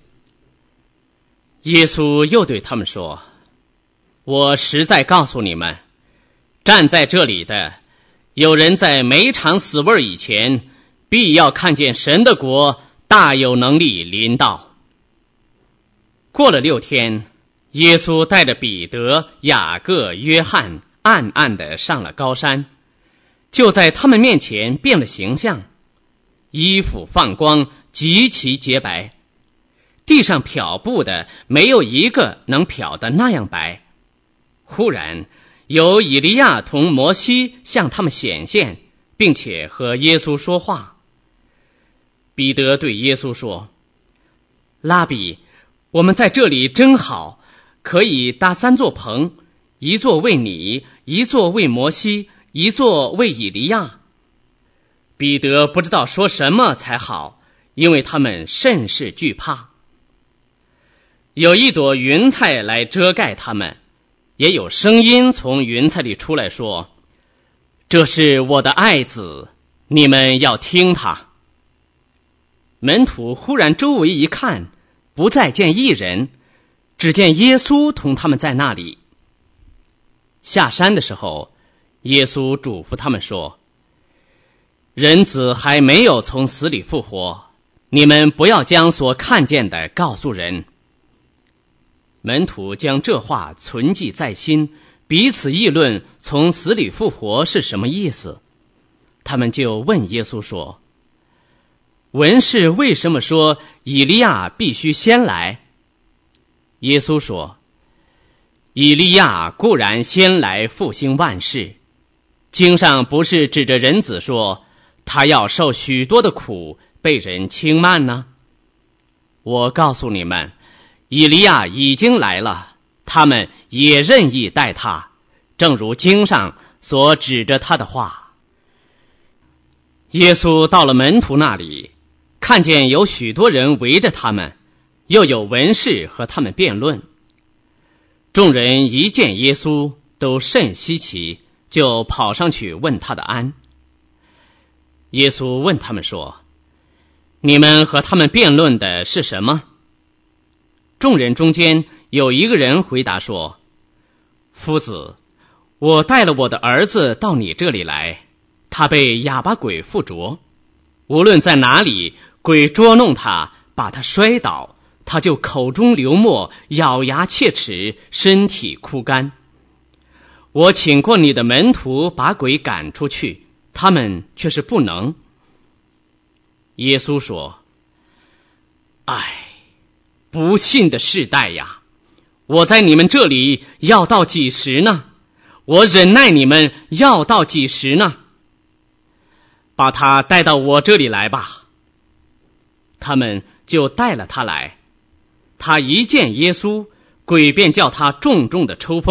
耶稣又对他们说：我实在告诉你们，站在这里的，有人在每场死味以前，必要看见神的国大有能力临到。过了6天，耶稣带着彼得、雅各、约翰暗暗地上了高山，就在他们面前变了形象，衣服放光，极其洁白，地上漂布的没有一个能漂得那样白。忽然有以利亚同摩西向他们显现，并且和耶稣说话。彼得对耶稣说：拉比，我们在这里真好，可以搭3座棚，一座为你，一座为摩西，一座为以利亚。彼得不知道说什么才好，因为他们甚是惧怕。有一朵云彩来遮盖他们，也有声音从云彩里出来说：这是我的爱子，你们要听他。门徒忽然周围一看，不再见一人，只见耶稣同他们在那里。下山的时候，耶稣嘱咐他们说：人子还没有从死里复活，你们不要将所看见的告诉人。门徒将这话存记在心，彼此议论从死里复活是什么意思。他们就问耶稣说：文士为什么说以利亚必须先来？耶稣说：以利亚固然先来复兴万事，经上不是指着人子说他要受许多的苦，被人轻慢呢？我告诉你们，以利亚已经来了，他们也任意待他，正如经上所指着他的话。耶稣到了门徒那里，看见有许多人围着他们，又有文士和他们辩论。众人一见耶稣，都甚稀奇，就跑上去问他的安。耶稣问他们说：你们和他们辩论的是什么？众人中间有一个人回答说：夫子，我带了我的儿子到你这里来，他被哑巴鬼附着，无论在哪里，鬼捉弄他，把他摔倒，他就口中流沫，咬牙切齿，身体枯干。我请过你的门徒把鬼赶出去，他们却是不能。耶稣说：唉，不信的世代呀，我在你们这里要到几时呢？我忍耐你们要到几时呢？把他带到我这里来吧。他们就带了他来。他一见耶稣，鬼便叫他重重的抽风，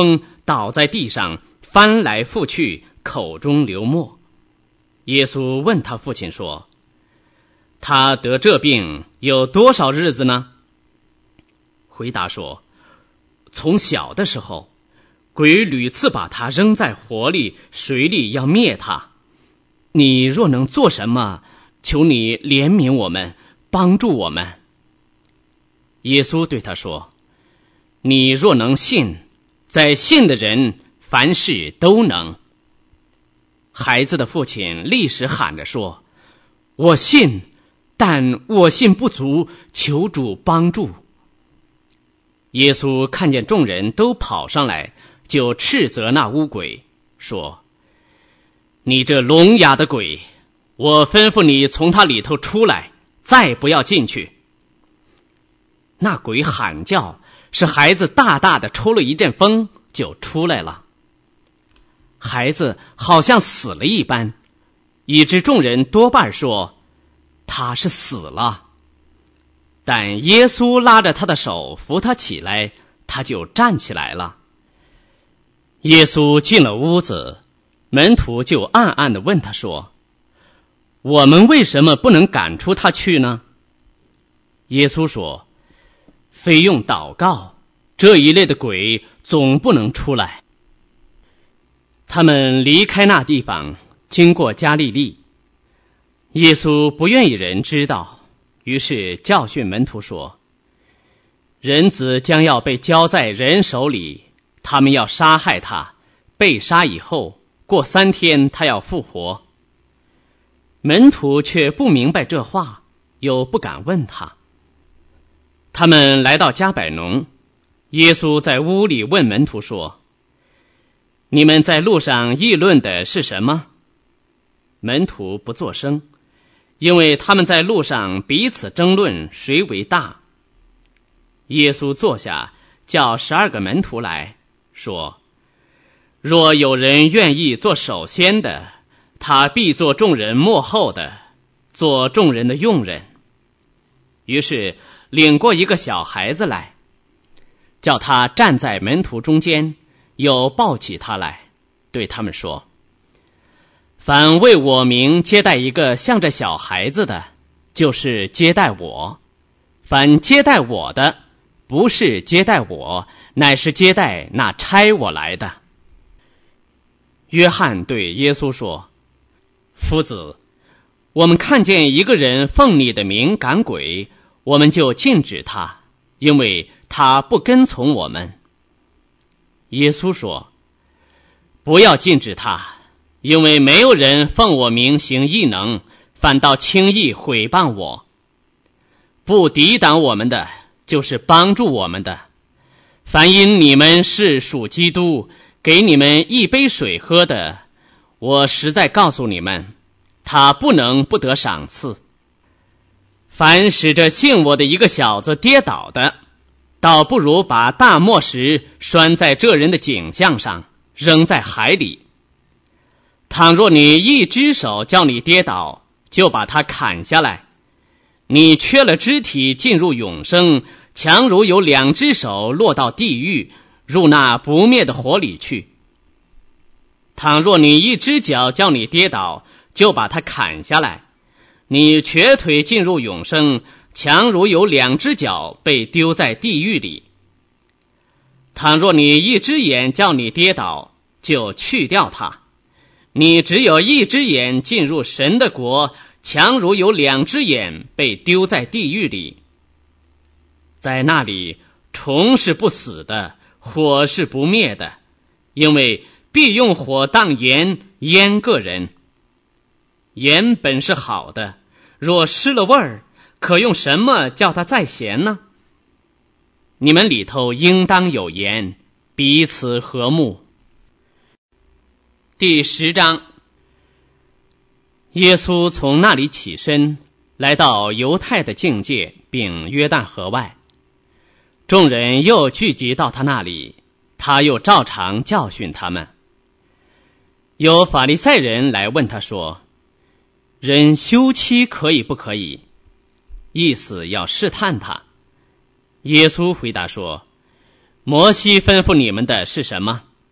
倒在地上，翻来覆去，口中流沫。耶稣问他父亲说：他得这病有多少日子呢？回答说：从小的时候，鬼屡次把他扔在火里、水里，要灭他。你若能做什么，求你怜悯我们，帮助我们。耶稣对他说：你若能信，在信的人凡事都能。孩子的父亲立时喊着说：我信，但我信不足，求主帮助。耶稣看见众人都跑上来，就斥责那污鬼，说：你这聋哑的鬼，我吩咐你从他里头出来，再不要进去。那鬼喊叫，使孩子大大的抽了一阵风，就出来了。孩子好像死了一般，以致众人多半说他是死了。但耶稣拉着他的手扶他起来，他就站起来了。耶稣进了屋子，门徒就暗暗地问他说：我们为什么不能赶出他去呢？耶稣说：非用祷告，这一类的鬼总不能出来。他们离开那地方，经过加利利。耶稣不愿意人知道，于是教训门徒说：人子将要被交在人手里，他们要杀害他，被杀以后，过3天他要复活。门徒却不明白这话，又不敢问他。他们来到加百农，耶稣在屋里问门徒说：你们在路上议论的是什么？门徒不作声，因为他们在路上彼此争论谁为大。耶稣坐下，叫12个门徒来，说：若有人愿意做首先的，他必做众人末后的，做众人的用人。于是领过一个小孩子来，叫他站在门徒中间，又抱起他来，对他们说：凡为我名接待一个像这小孩子的，就是接待我；凡接待我的，不是接待我，乃是接待那差我来的。约翰对耶稣说：夫子，我们看见一个人奉你的名赶鬼，我们就禁止他，因为他不跟从我们。耶稣说：不要禁止他，因为没有人奉我名行异能，反倒轻易毁谤我。不抵挡我们的，就是帮助我们的。凡因你们是属基督，给你们一杯水喝的，我实在告诉你们，他不能不得赏赐。凡使着信我的一个小子跌倒的，倒不如把大磨石拴在这人的颈项上，扔在海里。倘若你一只手叫你跌倒，就把它砍下来。你缺了肢体进入永生，强如有2只手落到地狱，入那不灭的火里去。倘若你一只脚叫你跌倒，就把它砍下来。你瘸腿进入永生，强如有2只脚被丢在地狱里。倘若你一只眼叫你跌倒，就去掉它。你只有一只眼进入神的国，强如有2只眼被丢在地狱里。在那里，虫是不死的，火是不灭的，因为必用火当盐腌个人。盐本是好的，若失了味儿，可用什么叫它再咸呢？你们里头应当有盐，彼此和睦。第10章。耶稣从那里起身，来到犹太的境界，并约旦河外。众人又聚集到他那里，他又照常教训他们。有法利赛人来问他说：人休妻可以不可以？意思要试探他。耶稣回答说：摩西吩咐你们的是什么？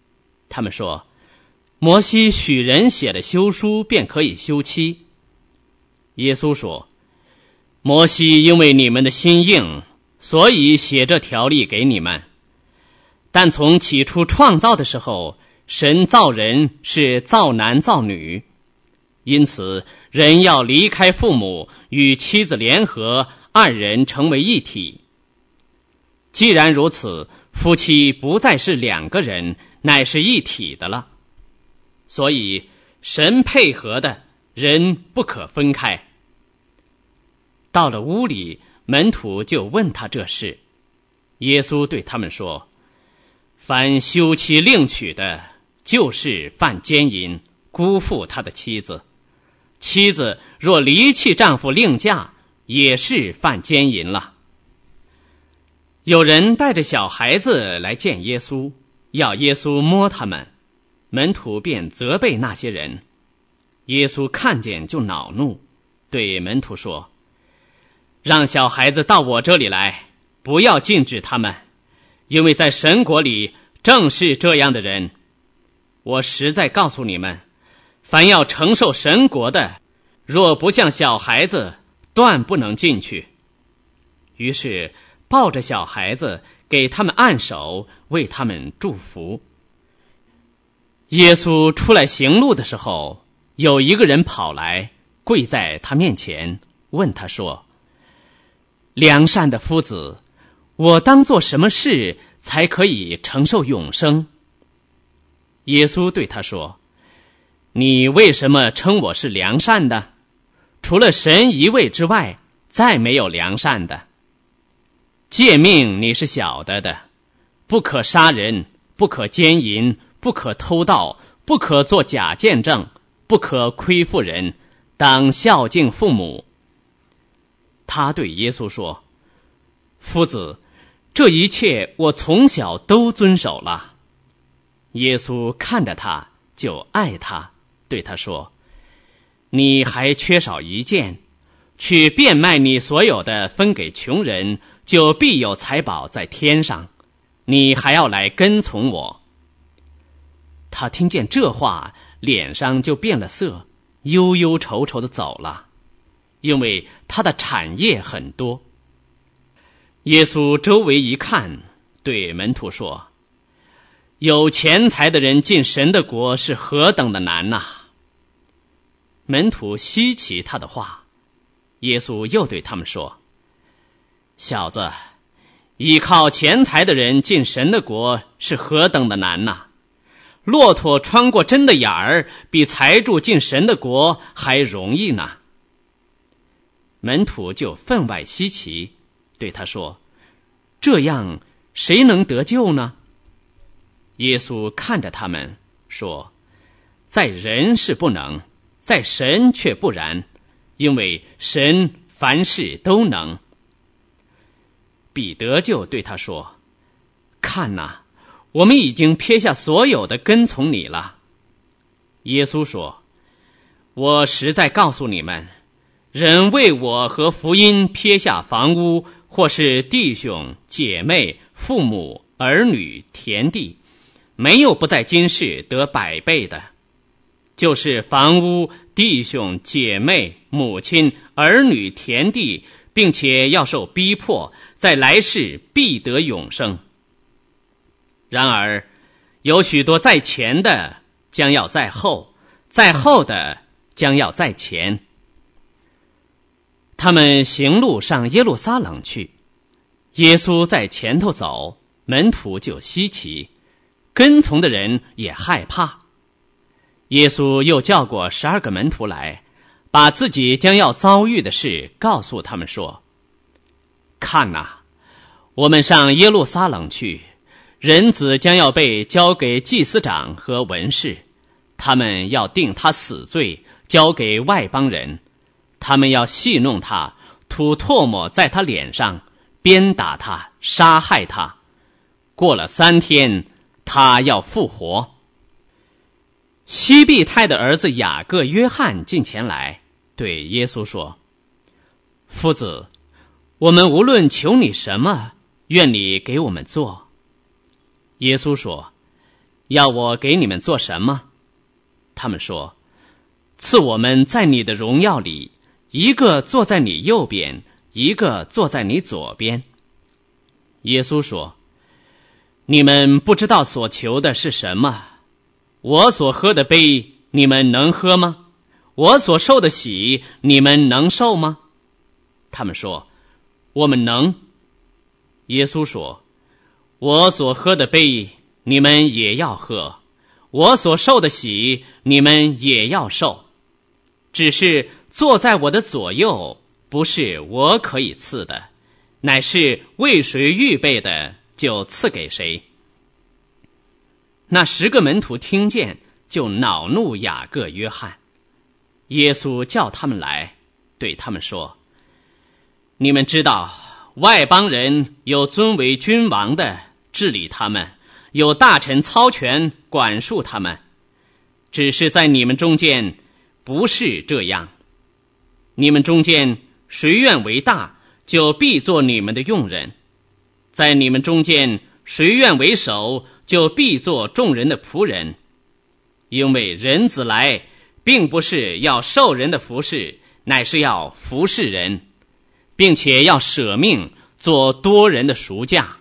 他们说，摩西许人写的休书便可以休妻。耶稣说，摩西因为你们的心硬，所以写这条例给你们。但从起初创造的时候，神造人是造男造女，因此人要离开父母，与妻子联合，二人成为一体。既然如此，夫妻不再是两个人，乃是一体的了。所以神配合的，人不可分开。到了屋里，门徒就问他这事。耶稣对他们说，凡休妻另娶的，就是犯奸淫，辜负他的妻子。妻子若离弃丈夫另嫁，也是犯奸淫了。有人带着小孩子来见耶稣，要耶稣摸他们，门徒便责备那些人。耶稣看见就恼怒，对门徒说，让小孩子到我这里来，不要禁止他们，因为在神国里正是这样的人。我实在告诉你们，凡要承受神国的，若不像小孩子，断不能进去。于是抱着小孩子，给他们按手，为他们祝福。耶稣出来行路的时候，有一个人跑来，跪在他面前，问他说，良善的夫子，我当做什么事才可以承受永生？耶稣对他说，你为什么称我是良善的？除了神一位之外，再没有良善的。诫命你是晓得的，不可杀人，不可奸淫，不可偷盗，不可作假见证，不可亏负人，当孝敬父母。他对耶稣说，夫子，这一切我从小都遵守了。耶稣看着他，就爱他，对他说，你还缺少一件，去变卖你所有的，分给穷人，就必有财宝在天上。你还要来跟从我。他听见这话，脸上就变了色，忧忧愁愁地走了，因为他的产业很多。耶稣周围一看，对门徒说，有钱财的人进神的国是何等的难呐！门徒稀奇他的话。耶稣又对他们说，小子，依靠钱财的人进神的国是何等的难呐！骆驼穿过针的眼儿，比财主进神的国还容易呢。门徒就分外稀奇，对他说，这样谁能得救呢？耶稣看着他们说，在人是不能，在神却不然，因为神凡事都能。彼得就对他说，看哪，我们已经撇下所有的跟从你了。耶稣说，我实在告诉你们，人为我和福音撇下房屋，或是弟兄姐妹、父母、儿女、田地，没有不在今世得100倍的，就是房屋、弟兄姐妹、母亲、儿女、田地，并且要受逼迫，在来世必得永生。然而有许多在前的将要在后，在后的将要在前。他们行路上耶路撒冷去，耶稣在前头走，门徒就稀奇，跟从的人也害怕。耶稣又叫过12个门徒来，把自己将要遭遇的事告诉他们说，看哪，我们上耶路撒冷去，人子将要被交给祭司长和文士，他们要定他死罪，交给外邦人，他们要戏弄他，吐唾沫在他脸上，鞭打他，杀害他。过了3天，他要复活。西庇太的儿子雅各、约翰进前来，对耶稣说，夫子，我们无论求你什么，愿你给我们做。耶稣说， 要我给你们做什么？他们说，赐我们在你的荣耀里，一个坐在你右边，一个坐在你左边。耶稣说，你们不知道所求的是什么。我所喝的杯，你们能喝吗？我所受的洗，你们能受吗？他们说，我们能。耶稣说，我所喝的杯，你们也要喝；我所受的洗，你们也要受。只是坐在我的左右，不是我可以赐的，乃是为谁预备的，就赐给谁。那10个门徒听见，就恼怒雅各、约翰。耶稣叫他们来，对他们说，你们知道，外邦人有尊为君王的治理他们，有大臣操权管束他们，只是在你们中间不是这样。你们中间谁愿为大，就必做你们的用人；在你们中间谁愿为首，就必做众人的仆人。因为人子来，并不是要受人的服侍，乃是要服侍人，并且要舍命做多人的赎价。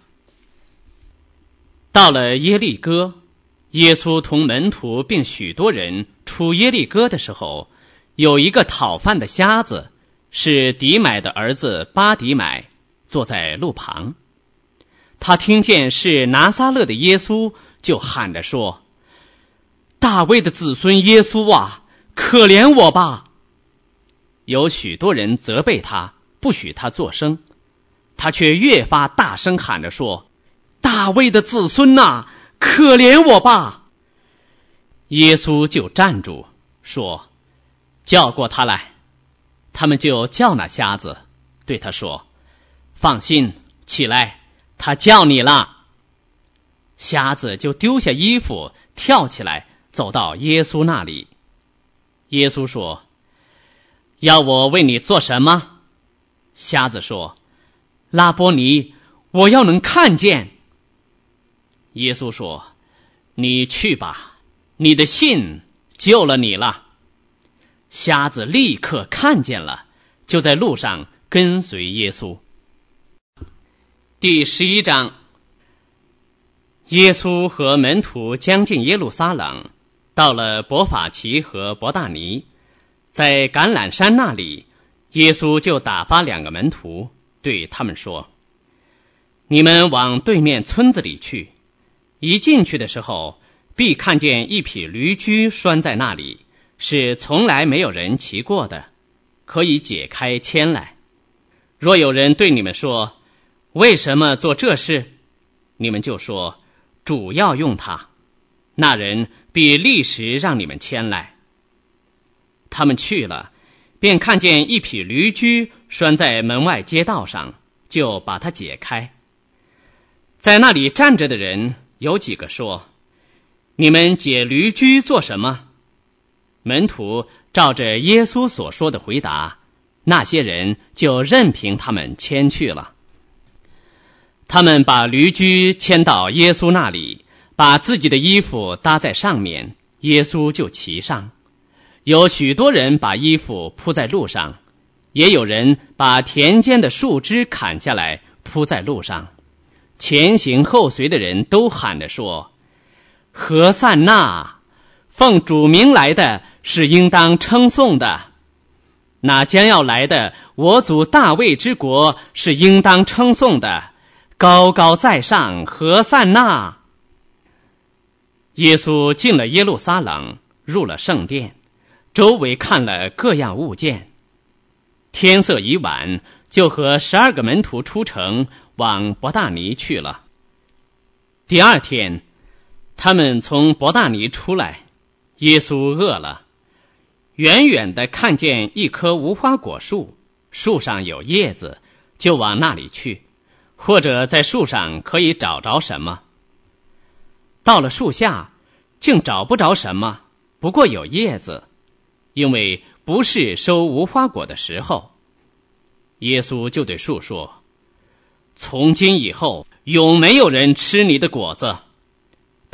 到了耶利哥，耶稣同门徒并许多人出耶利哥的时候，有一个讨饭的瞎子，是底买的儿子巴底买，坐在路旁。他听见是拿撒勒的耶稣，就喊着说，大卫的子孙耶稣啊，可怜我吧！有许多人责备他，不许他作声，他却越发大声喊着说，大卫的子孙啊，可怜我吧！耶稣就站住，说，叫过他来。他们就叫那瞎子，对他说，放心，起来，他叫你了。瞎子就丢下衣服，跳起来，走到耶稣那里。耶稣说，要我为你做什么？瞎子说，拉波尼，我要能看见。耶稣说，你去吧，你的信救了你了。瞎子立刻看见了，就在路上跟随耶稣。第11章，耶稣和门徒将近耶路撒冷，到了伯法其和伯大尼，在橄榄山那里，耶稣就打发2个门徒，对他们说，你们往对面村子里去，一进去的时候，必看见一匹驴驹拴在那里，是从来没有人骑过的，可以解开牵来。若有人对你们说，为什么做这事？你们就说，主要用它。那人必立时让你们牵来。他们去了，便看见一匹驴驹拴在门外街道上，就把它解开。在那里站着的人有几个说，你们解驴驹做什么？门徒照着耶稣所说的回答，那些人就任凭他们牵去了。他们把驴驹牵到耶稣那里，把自己的衣服搭在上面，耶稣就骑上。有许多人把衣服铺在路上，也有人把田间的树枝砍下来铺在路上。前行后随的人都喊着说，何塞那，奉主名来的是应当称颂的，那将要来的我祖大卫之国是应当称颂的，高高在上，何塞那。耶稣进了耶路撒冷，入了圣殿，周围看了各样物件。天色已晚，就和12个门徒出城，往伯大尼去了。第2天，他们从伯大尼出来，耶稣饿了，远远地看见一棵无花果树，树上有叶子，就往那里去，或者在树上可以找着什么。到了树下，竟找不着什么，不过有叶子，因为不是收无花果的时候。耶稣就对树说，从今以后永没有人吃你的果子。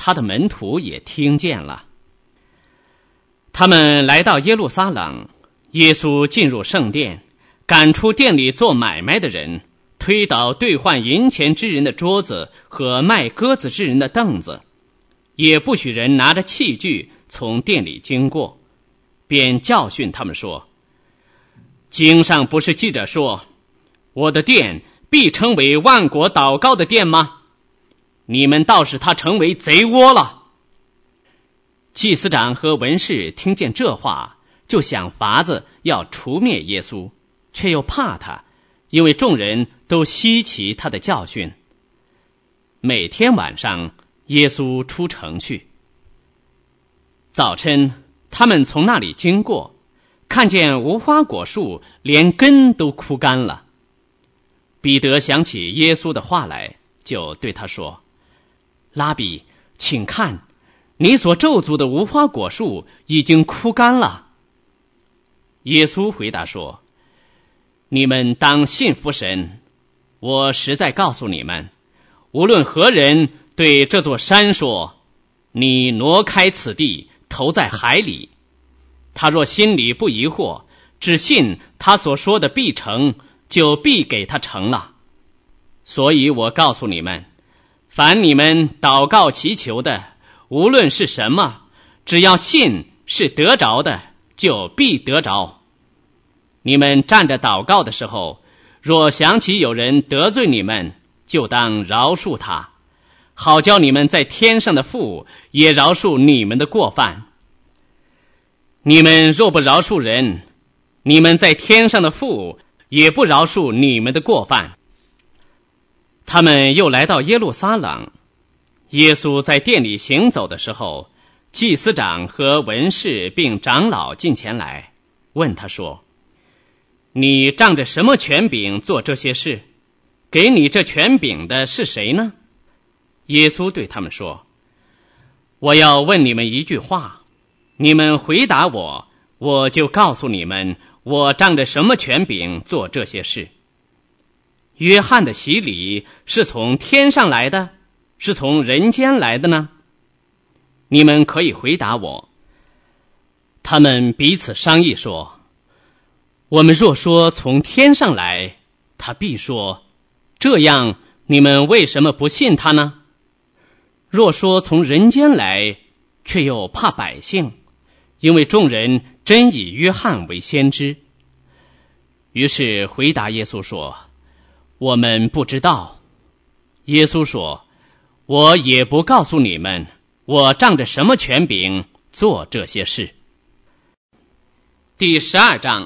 他的门徒也听见了。他们来到耶路撒冷，耶稣进入圣殿，赶出店里做买卖的人，推倒兑换银钱之人的桌子和卖鸽子之人的凳子，也不许人拿着器具从店里经过，便教训他们说：经上不是记着说，我的殿必称为万国祷告的殿吗？你们倒使它成为贼窝了。祭司长和文士听见这话，就想法子要除灭耶稣，却又怕他，因为众人都稀奇他的教训。每天晚上，耶稣出城去。早晨，他们从那里经过，看见无花果树连根都枯干了。彼得想起耶稣的话来，就对他说：拉比，请看，你所咒诅的无花果树已经枯干了。耶稣回答说：你们当信服神，我实在告诉你们，无论何人对这座山说，你挪开此地，投在海里，他若心里不疑惑，只信他所说的必成，就必给他成了。所以我告诉你们，凡你们祷告祈求的，无论是什么，只要信是得着的，就必得着。你们站着祷告的时候，若想起有人得罪你们，就当饶恕他，好叫你们在天上的父也饶恕你们的过犯。你们若不饶恕人，你们在天上的父也不饶恕你们的过犯。他们又来到耶路撒冷，耶稣在殿里行走的时候，祭司长和文士并长老进前来，问他说：你仗着什么权柄做这些事？给你这权柄的是谁呢？耶稣对他们说：我要问你们一句话，你们回答我，我就告诉你们，我仗着什么权柄做这些事。约翰的洗礼是从天上来的，是从人间来的呢？你们可以回答我。他们彼此商议说：我们若说从天上来，他必说：这样你们为什么不信他呢？若说从人间来，却又怕百姓，因为众人真以约翰为先知。于是回答耶稣说：我们不知道。耶稣说：我也不告诉你们，我仗着什么权柄做这些事。第12章，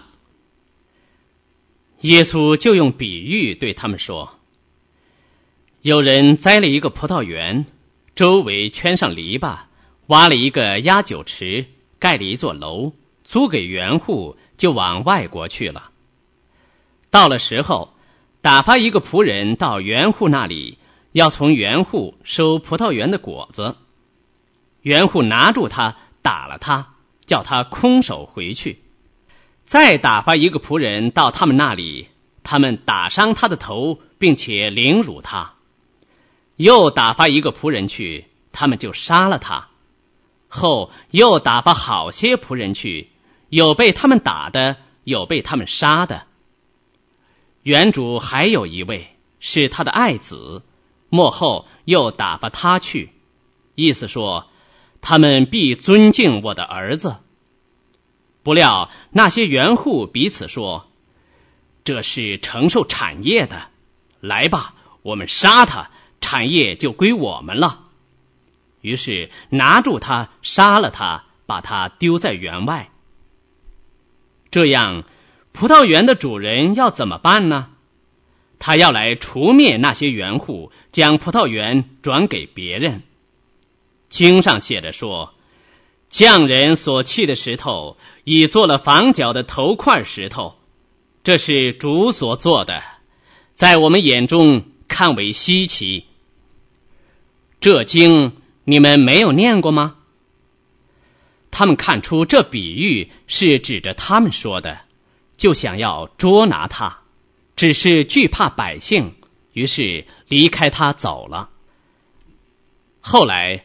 耶稣就用比喻对他们说：有人栽了一个葡萄园，周围圈上篱笆，挖了一个压酒池，盖了一座楼，租给园户，就往外国去了。到了时候，打发一个仆人到园户那里，要从园户收葡萄园的果子。园户拿住他，打了他，叫他空手回去。再打发一个仆人到他们那里，他们打伤他的头，并且凌辱他。又打发一个仆人去，他们就杀了他。后又打发好些仆人去，有被他们打的，有被他们杀的。园主还有一位是他的爱子，末后又打发他去，意思说他们必尊敬我的儿子。不料那些园户彼此说：这是承受产业的，来吧，我们杀他，产业就归我们了。于是拿住他，杀了他，把他丢在园外。这样葡萄园的主人要怎么办呢？他要来除灭那些园户，将葡萄园转给别人。经上写着说：匠人所砌的石头，已做了房角的头块石头，这是主所做的，在我们眼中看为稀奇。这经你们没有念过吗？他们看出这比喻是指着他们说的，就想要捉拿他，只是惧怕百姓，于是离开他走了。后来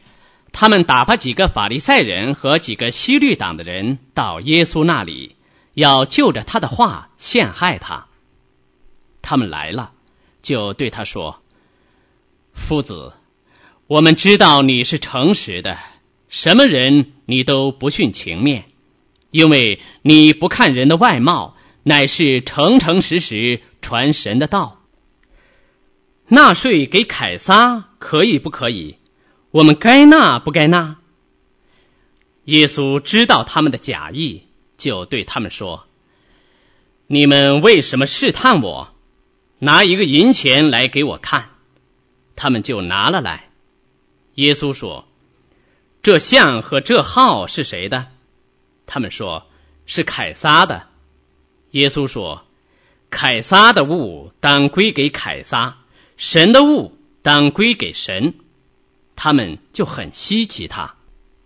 他们打发几个法利赛人和几个希律党的人到耶稣那里，要就着他的话陷害他。他们来了，就对他说：夫子，我们知道你是诚实的，什么人你都不徇情面，因为你不看人的外貌，乃是诚诚实实传神的道。纳税给凯撒可以不可以？我们该纳不该纳？耶稣知道他们的假意，就对他们说：你们为什么试探我？拿一个银钱来给我看。他们就拿了来。耶稣说：这像和这号是谁的？他们说：是凯撒的。耶稣说：凯撒的物当归给凯撒，神的物当归给神。他们就很稀奇他。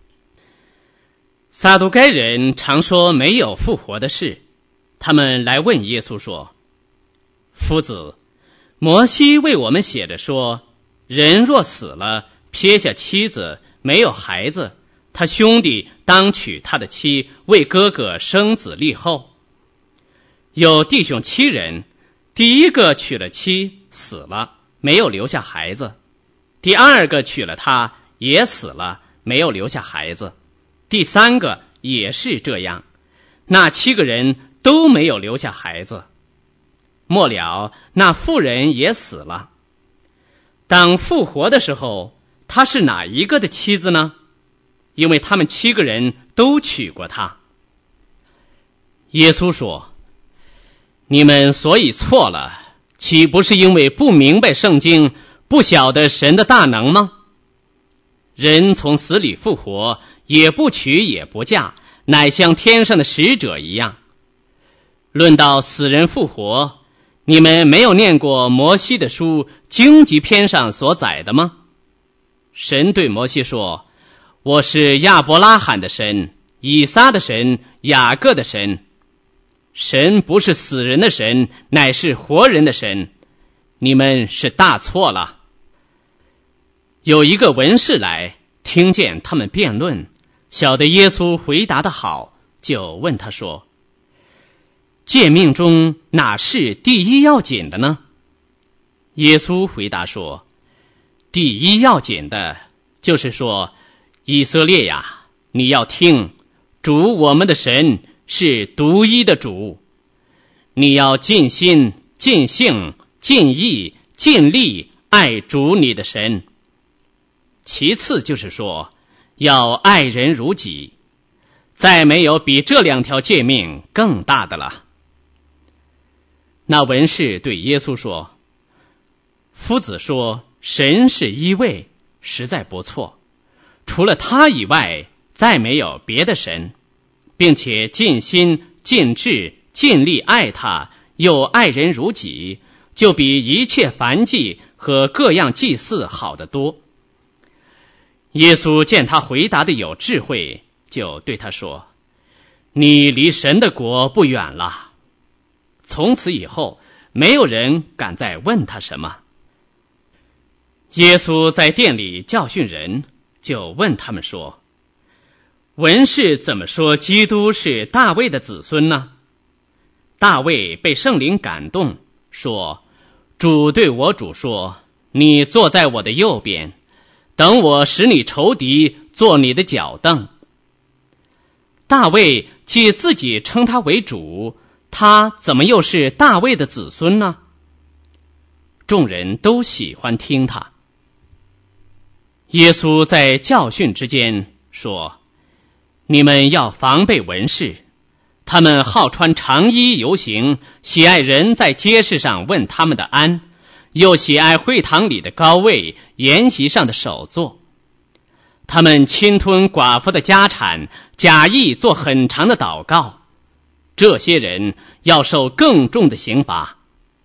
撒都该人常说没有复活的事，他们来问耶稣说：夫子，摩西为我们写着说，人若死了，撇下妻子，没有孩子，他兄弟当娶他的妻，为哥哥生子立后。有弟兄7人，第一个娶了妻，死了，没有留下孩子；第二个娶了她，也死了，没有留下孩子；第三个也是这样，那7个人都没有留下孩子。末了，那妇人也死了。当复活的时候，她是哪一个的妻子呢？因为他们7个人都娶过她。耶稣说：你们所以错了，岂不是因为不明白圣经，不晓得神的大能吗？人从死里复活，也不娶也不嫁，乃像天上的使者一样。论到死人复活，你们没有念过摩西的书荆棘篇上所载的吗？神对摩西说：我是亚伯拉罕的神，以撒的神，雅各的神。神不是死人的神，乃是活人的神。你们是大错了。有一个文士来，听见他们辩论，晓得耶稣回答得好，就问他说：诫命中哪是第一要紧的呢？耶稣回答说：第一要紧的就是说，以色列呀，你要听，主我们的神是独一的主。你要尽心、尽性、尽意、尽力爱主你的神。其次就是说，要爱人如己。再没有比这2条诫命更大的了。那文士对耶稣说：夫子说神是一位，实在不错，除了他以外，再没有别的神，并且尽心、尽智、尽力爱他，又爱人如己，就比一切燔祭和各样祭祀好得多。耶稣见他回答的有智慧，就对他说：你离神的国不远了。从此以后，没有人敢再问他什么。耶稣在殿里教训人，就问他们说：文士怎么说基督是大卫的子孙呢？大卫被圣灵感动，说：主对我主说，你坐在我的右边，等我使你仇敌做你的脚凳。大卫既自己称他为主，他怎么又是大卫的子孙呢？众人都喜欢听他。耶稣在教训之间说：你们要防备文士，他们好穿长衣游行，喜爱人在街市上问他们的安，又喜爱会堂里的高位，筵席上的首座。他们侵吞寡妇的家产，假意做很长的祷告。这些人要受更重的刑罚。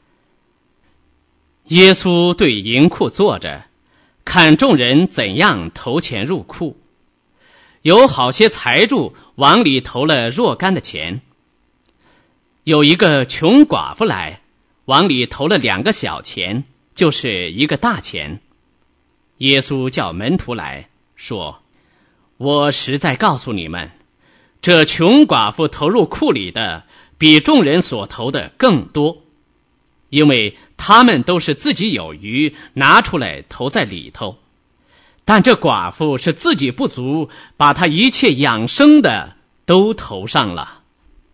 耶稣对银库坐着，看众人怎样投钱入库。有好些财主往里投了若干的钱。有一个穷寡妇来，往里投了2个小钱，就是1个大钱。耶稣叫门徒来说： 我实在告诉你们，这穷寡妇投入库里的比众人所投的更多，因为他们都是自己有余，拿出来投在里头。但这寡妇是自己不足，把她一切养生的都投上了。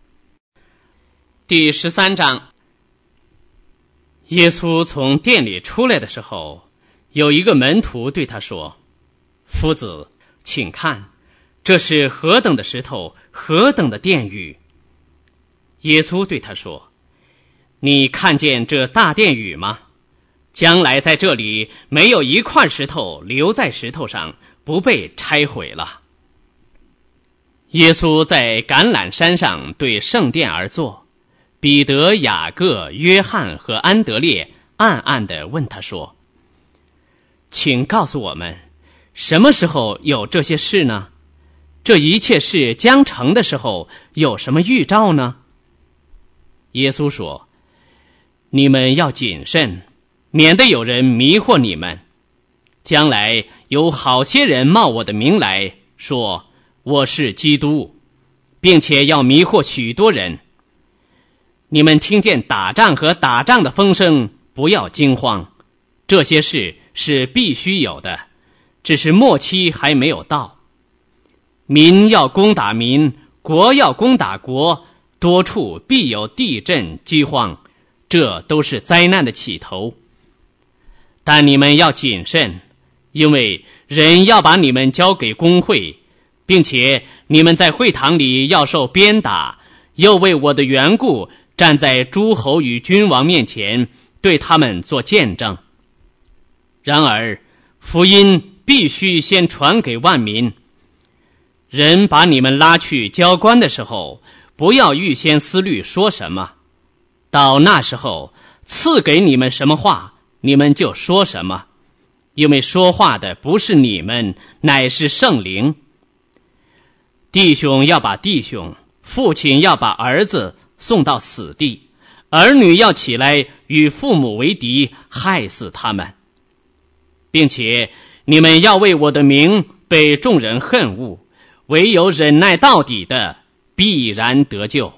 第13章，耶稣从殿里出来的时候，有一个门徒对他说：夫子，请看，这是何等的石头，何等的殿宇。耶稣对他说：你看见这大殿宇吗？将来在这里没有一块石头留在石头上不被拆毁了。耶稣在橄榄山上对圣殿而坐，彼得、雅各、约翰和安德烈暗暗地问他说：请告诉我们，什么时候有这些事呢？这一切事将成的时候有什么预兆呢？耶稣说：你们要谨慎，免得有人迷惑你们。将来有好些人冒我的名来说我是基督，并且要迷惑许多人。你们听见打仗和打仗的风声，不要惊慌，这些事是必须有的，只是末期还没有到。民要攻打民，国要攻打国，多处必有地震、饥荒，这都是灾难的起头。但你们要谨慎，因为人要把你们交给公会，并且你们在会堂里要受鞭打，又为我的缘故站在诸侯与君王面前，对他们做见证。然而福音必须先传给万民。人把你们拉去交官的时候，不要预先思虑说什么，到那时候赐给你们什么话，你们就说什么，因为说话的不是你们，乃是圣灵。弟兄要把弟兄，父亲要把儿子送到死地，儿女要起来与父母为敌，害死他们。并且你们要为我的名被众人恨恶，唯有忍耐到底的必然得救。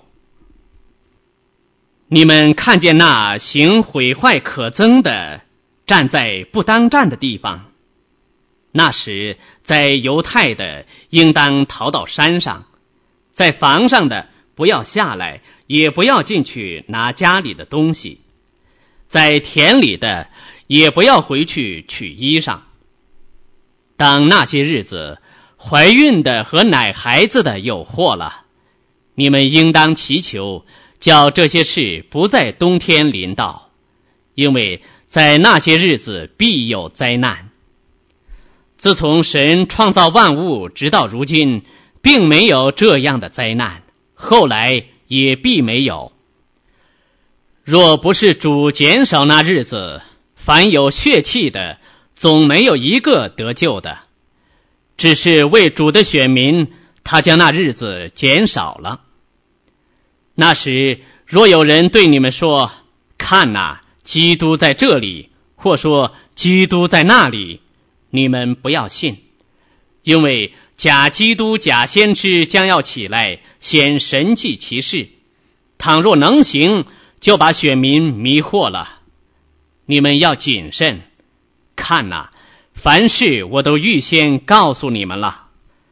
你们看见那行毁坏可憎的站在不当站的地方，那时在犹太的应当逃到山上，在房上的不要下来，也不要进去拿家里的东西，在田里的也不要回去取衣裳。当那些日子，怀孕的和奶孩子的有祸了，你们应当祈求，叫这些事不在冬天临到，因为在那些日子必有灾难。自从神创造万物直到如今，并没有这样的灾难，后来也必没有。若不是主减少那日子，凡有血气的总没有一个得救的，只是为主的选民，他将那日子减少了。那时若有人对你们说，看哪，基督在这里，或说基督在那里，你们不要信，因为假基督、假先知将要起来，显神迹奇事，倘若能行，就把选民迷惑了。你们要谨慎，看哪，凡事我都预先告诉你们了。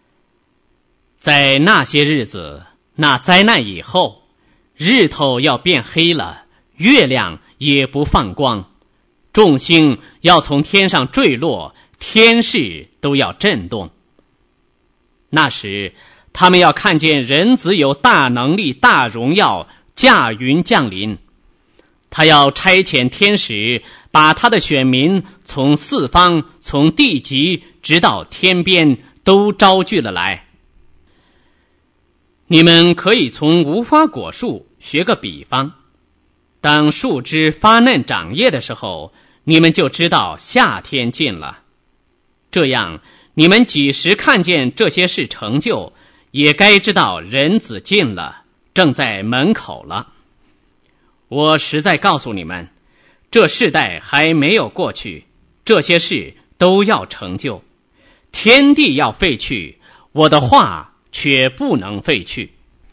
在那些日子，那灾难以后，日头要变黑了，月亮也不放光，众星要从天上坠落，天势都要震动。那时他们要看见人子有大能力、大荣耀，驾云降临。他要差遣天使，把他的选民从四方，从地极直到天边都招聚了来。你们可以从无花果树学个比方，当树枝发嫩长叶的时候，你们就知道夏天近了。这样你们几时看见这些事成就，也该知道人子近了，正在门口了。我实在告诉你们，这世代还没有过去，这些事都要成就。天地要废去， 我的话却不能废去。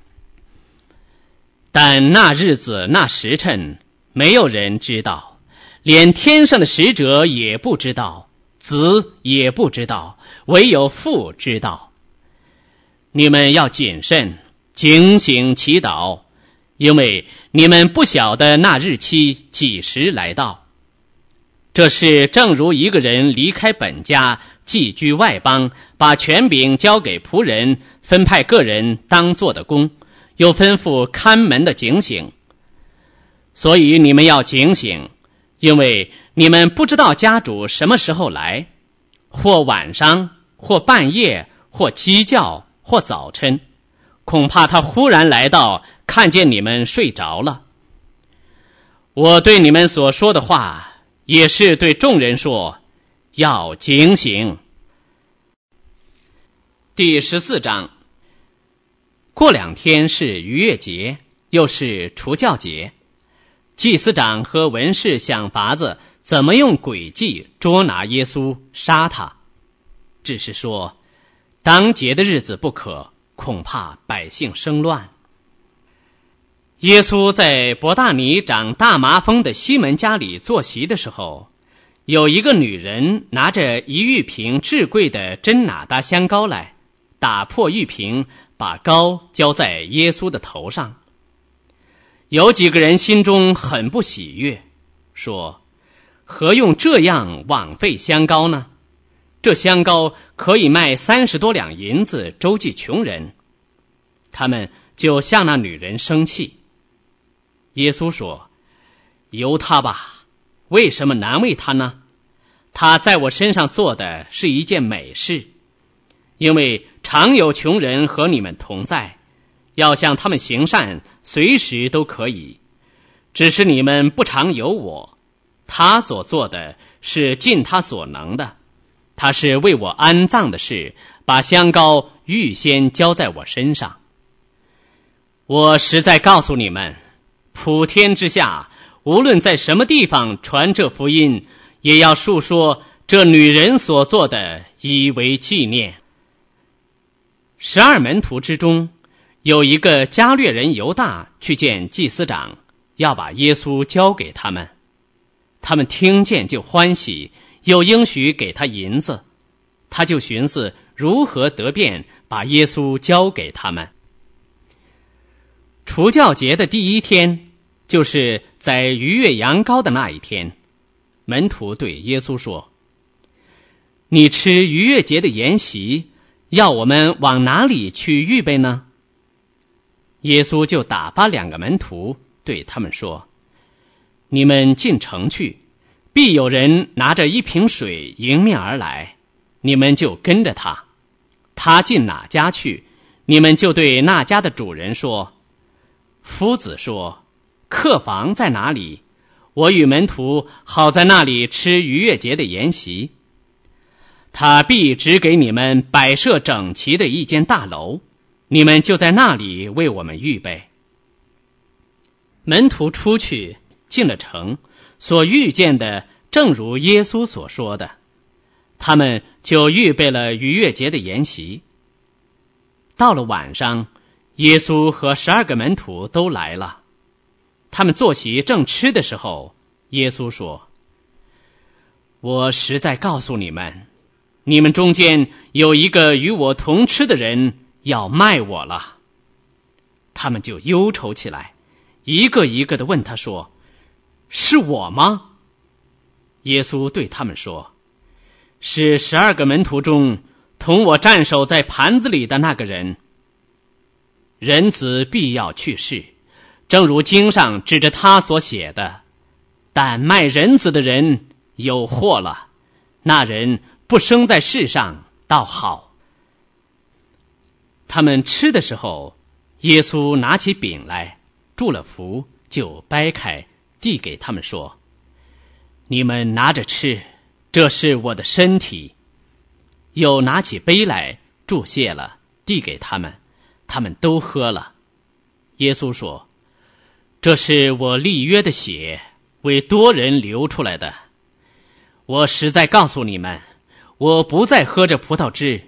但那日子那时辰，没有人知道，连天上的使者也不知道，子也不知道，唯有父知道。你们要谨慎，警醒祈祷，因为你们不晓得那日期几时来到。这事正如一个人离开本家，寄居外邦，把权柄交给仆人，分派个人当做的工，又吩咐看门的警醒。所以你们要警醒，因为你们不知道家主什么时候来，或晚上，或半夜，或鸡叫，或早晨，恐怕他忽然来到，看见你们睡着了。我对你们所说的话，也是对众人说，要警醒。第14章。过2天是逾越节，又是除酵节。祭司长和文士想法子怎么用诡计捉拿耶稣，杀他。只是说，当节的日子不可，恐怕百姓生乱。耶稣在伯大尼长大麻风的西门家里坐席的时候，有一个女人拿着1玉瓶至贵的真哪达香膏来，打破玉瓶，把膏浇在耶稣的头上。有几个人心中很不喜悦，说，何用这样枉费香膏呢？这香膏可以卖30多两银子，周济穷人。他们就向那女人生气。耶稣说，由他吧，为什么难为他呢？他在我身上做的是一件美事，因为常有穷人和你们同在，要向他们行善，随时都可以，只是你们不常有我。他所做的是尽他所能的，他是为我安葬的事，把香膏预先浇在我身上。我实在告诉你们，普天之下，无论在什么地方传这福音，也要述说这女人所做的，以为纪念。12门徒之中，有一个加略人犹大去见祭司长，要把耶稣交给他们。他们听见就欢喜，又应许给他银子。他就寻思如何得便把耶稣交给他们。除酵节的第1天，就是在逾越羊羔的那一天，门徒对耶稣说，你吃逾越节的筵席，要我们往哪里去预备呢？耶稣就打发2个门徒，对他们说，你们进城去，必有人拿着1瓶水迎面而来，你们就跟着他。他进哪家去，你们就对那家的主人说，夫子说，客房在哪里？我与门徒好在那里吃逾越节的筵席。他必指给你们摆设整齐的一间大楼，你们就在那里为我们预备。门徒出去进了城，所遇见的正如耶稣所说的，他们就预备了逾越节的筵席。到了晚上，耶稣和12个门徒都来了。他们坐席正吃的时候，耶稣说，我实在告诉你们，你们中间有一个与我同吃的人要卖我了。他们就忧愁起来，一个一个地问他说，是我吗？耶稣对他们说，是12个门徒中同我站守在盘子里的那个人。人子必要去世，正如经上指着他所写的，但卖人子的人有祸了，那人不生在世上倒好。他们吃的时候，耶稣拿起饼来，祝了福，就掰开，递给他们说，你们拿着吃，这是我的身体。又拿起杯来，祝谢了，递给他们，他们都喝了。耶稣说，这是我立约的血，为多人流出来的。我实在告诉你们，我不再喝这葡萄汁，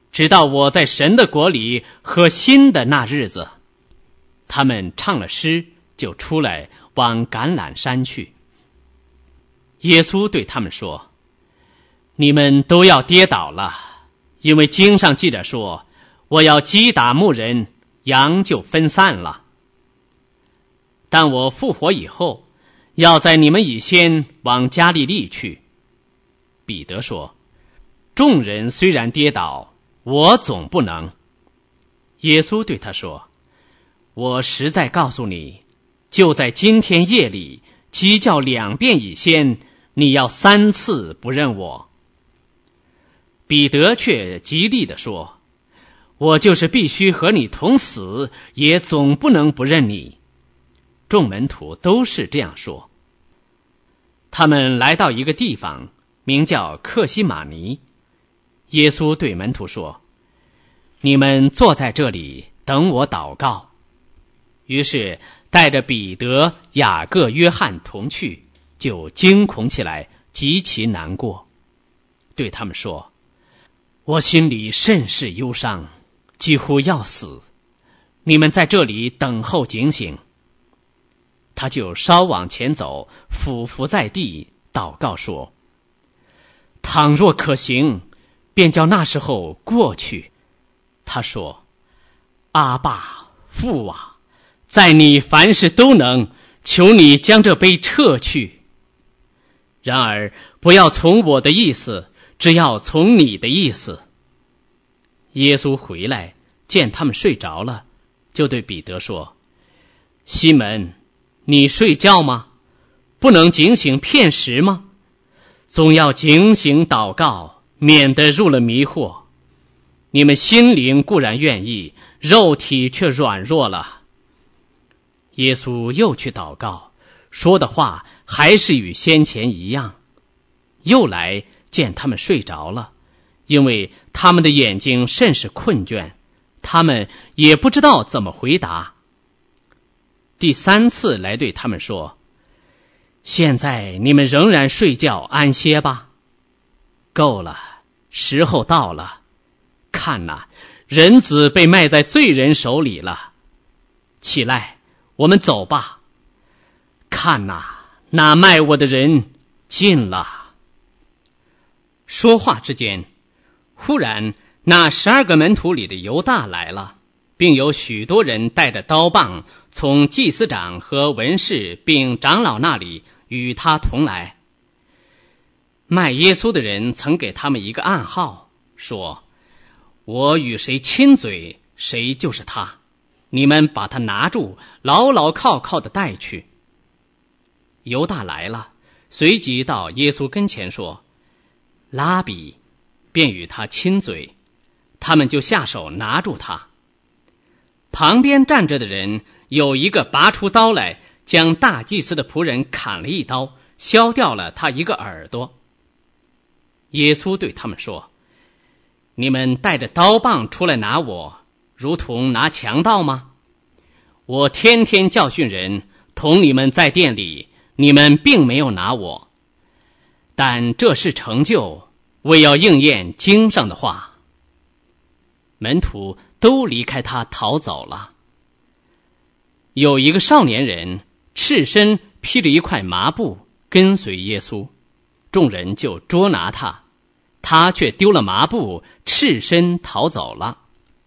直到我在神的国里喝新的那日子。”他们唱了诗，就出来往橄榄山去。耶稣对他们说：“你们都要跌倒了，因为经上记着说，我要击打牧人，羊就分散了。但我复活以后，要在你们以先往加利利去。”彼得说：“众人虽然跌倒，我总不能。”耶稣对他说：“我实在告诉你，就在今天夜里，鸡叫2遍以先，你要3次不认我。”彼得却极力地说：“我就是必须和你同死，也总不能不认你。”众门徒都是这样说。他们来到一个地方，名叫客西马尼。耶稣对门徒说：“你们坐在这里，等我祷告。”于是带着彼得、雅各、约翰同去，就惊恐起来，极其难过，对他们说：“我心里甚是忧伤，几乎要死。你们在这里等候警醒。”他就稍往前走，俯伏在地，祷告说：“倘若可行，便叫那时候过去。”他说：“阿爸，父啊，在你凡事都能，求你将这杯撤去。然而不要从我的意思，只要从你的意思。”耶稣回来，见他们睡着了，就对彼得说：“西门，你睡觉吗？不能警醒片时吗？总要警醒祷告，免得入了迷惑。你们心灵固然愿意，肉体却软弱了。”耶稣又去祷告，说的话还是与先前一样。又来见他们睡着了，因为他们的眼睛甚是困倦，他们也不知道怎么回答。第3次来对他们说：“现在你们仍然睡觉安歇吧，够了，时候到了。看哪，人子被卖在罪人手里了。起来，我们走吧。看哪，那卖我的人近了。”说话之间，忽然那12个门徒里的犹大来了，并有许多人带着刀棒从祭司长和文士并长老那里与他同来。卖耶稣的人曾给他们一个暗号，说：“我与谁亲嘴，谁就是他。你们把他拿住，牢牢靠靠地带去。”犹大来了，随即到耶稣跟前说：“拉比！”便与他亲嘴，他们就下手拿住他。旁边站着的人有一个拔出刀来，将大祭司的仆人砍了一刀，削掉了他一个耳朵。耶稣对他们说：“你们带着刀棒出来拿我，如同拿强盗吗？我天天教训人，同你们在店里，你们并没有拿我。但这事成就，为要应验经上的话。”门徒都离开他逃走了。有一个少年人赤身披着一块麻布跟随耶稣，众人就捉拿他，他却丢了麻布，赤身逃走了。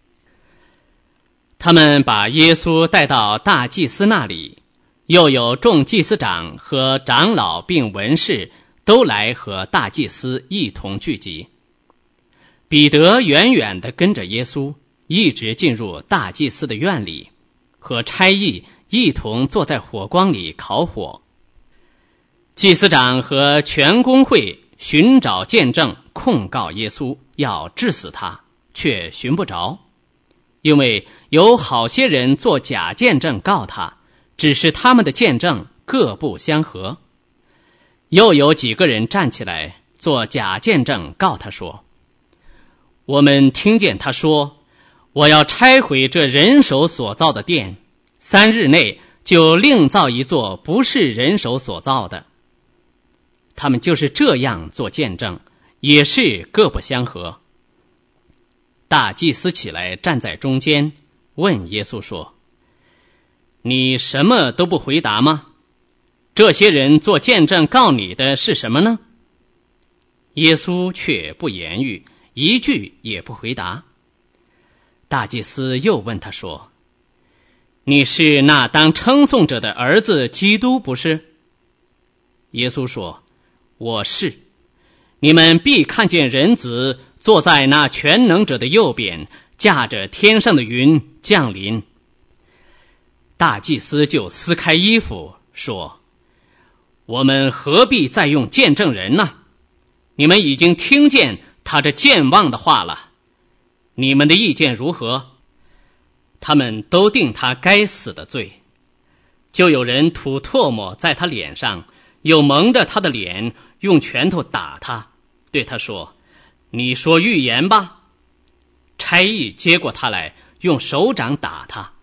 他们把耶稣带到大祭司那里，又有众祭司长和长老并文士都来和大祭司一同聚集。彼得远远地跟着耶稣，一直进入大祭司的院里，和差役一同坐在火光里烤火。祭司长和全公会寻找见证控告耶稣，要治死他，却寻不着，因为有好些人做假见证告他，只是他们的见证各不相合。又有几个人站起来做假见证告他说：“我们听见他说，我要拆毁这人手所造的殿，3日内就另造一座不是人手所造的。”他们就是这样做见证，也是各不相合。 大祭司起来站在中间，问耶稣说：你什么都不回答吗？这些人做见证告你的是什么呢？耶稣却不言语，一句也不回答。大祭司又问他说：你是那当称颂者的儿子基督不是？耶稣说：我是。你们必看见人子坐在那全能者的右边，驾着天上的云降临。大祭司就撕开衣服说：我们何必再用见证人呢？你们已经听见他这健忘的话了，你们的意见如何？他们都定他该死的罪。就有人吐唾沫在他脸上，又蒙着他的脸，用拳头打他，对他说：你说预言吧。差役接过他来，用手掌打他。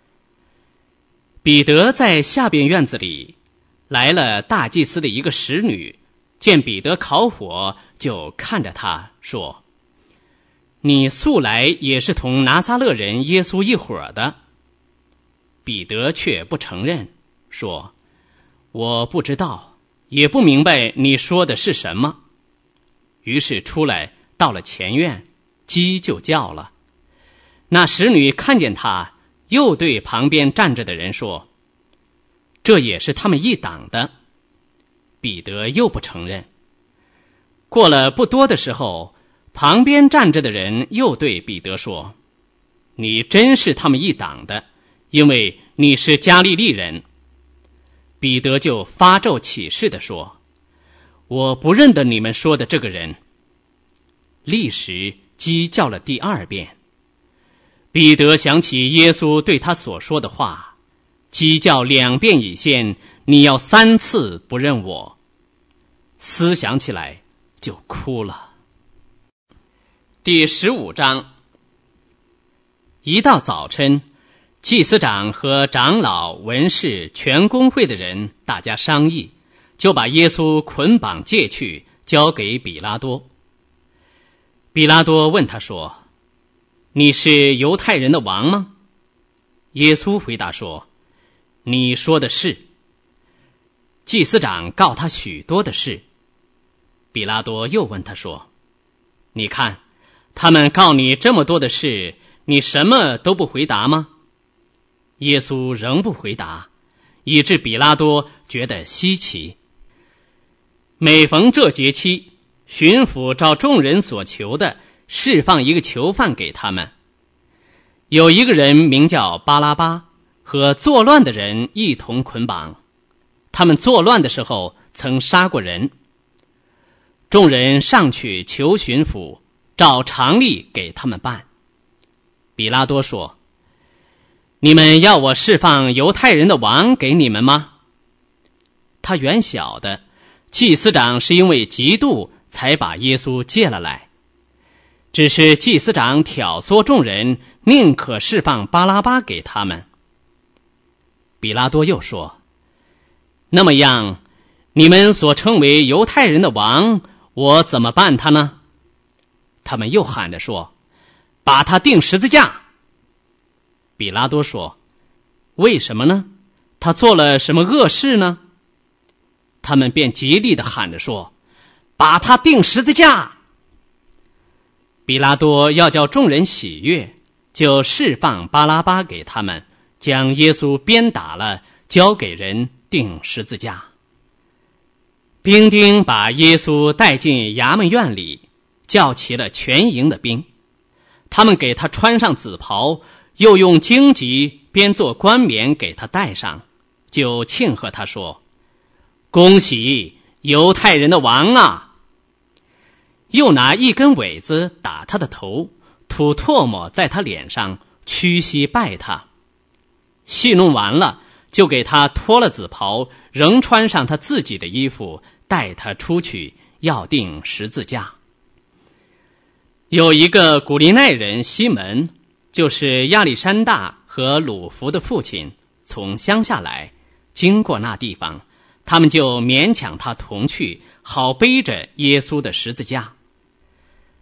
彼得在下边院子里，来了大祭司的一个使女，见彼得烤火，就看着他说：你素来也是同拿撒勒人耶稣一伙的。彼得却不承认，说：我不知道，也不明白你说的是什么。于是出来到了前院，鸡就叫了。那使女看见他，又对旁边站着的人说：这也是他们一党的。彼得又不承认。过了不多的时候，旁边站着的人又对彼得说：你真是他们一党的，因为你是加利利人。彼得就发咒起誓地说：我不认得你们说的这个人。立时鸡叫了第二遍。彼得想起耶稣对他所说的话：鸡叫2遍以先，你要3次不认我。思想起来就哭了。第15章。一到早晨，祭司长和长老、文士、全公会的人大家商议，就把耶稣捆绑解去，交给比拉多。比拉多问他说：你是犹太人的王吗？耶稣回答说：你说的是。祭司长告他许多的事。比拉多又问他说：你看，他们告你这么多的事，你什么都不回答吗？耶稣仍不回答，以致比拉多觉得稀奇。每逢这节期，巡抚照众人所求的，释放一个囚犯给他们。有一个人名叫巴拉巴，和作乱的人一同捆绑。他们作乱的时候曾杀过人。众人上去求巡抚，照常例给他们办。比拉多说：你们要我释放犹太人的王给你们吗？他原晓得祭司长是因为嫉妒才把耶稣借了来，只是祭司长挑唆众人，宁可释放巴拉巴给他们。比拉多又说：那么样，你们所称为犹太人的王，我怎么办他呢？他们又喊着说：把他钉十字架。比拉多说：为什么呢？他做了什么恶事呢？他们便极力地喊着说：把他钉十字架。比拉多要叫众人喜悦，就释放巴拉巴给他们，将耶稣鞭打了，交给人钉十字架。兵丁把耶稣带进衙门院里，叫齐了全营的兵。他们给他穿上紫袍，又用荆棘编做冠冕给他戴上，就庆贺他说：恭喜犹太人的王啊！又拿一根苇子打他的头，吐唾沫在他脸上，屈膝拜他。戏弄完了，就给他脱了紫袍，仍穿上他自己的衣服，带他出去，要钉十字架。有一个古利奈人西门，就是亚历山大和鲁孚的父亲，从乡下来，经过那地方，他们就勉强他同去，好背着耶稣的十字架。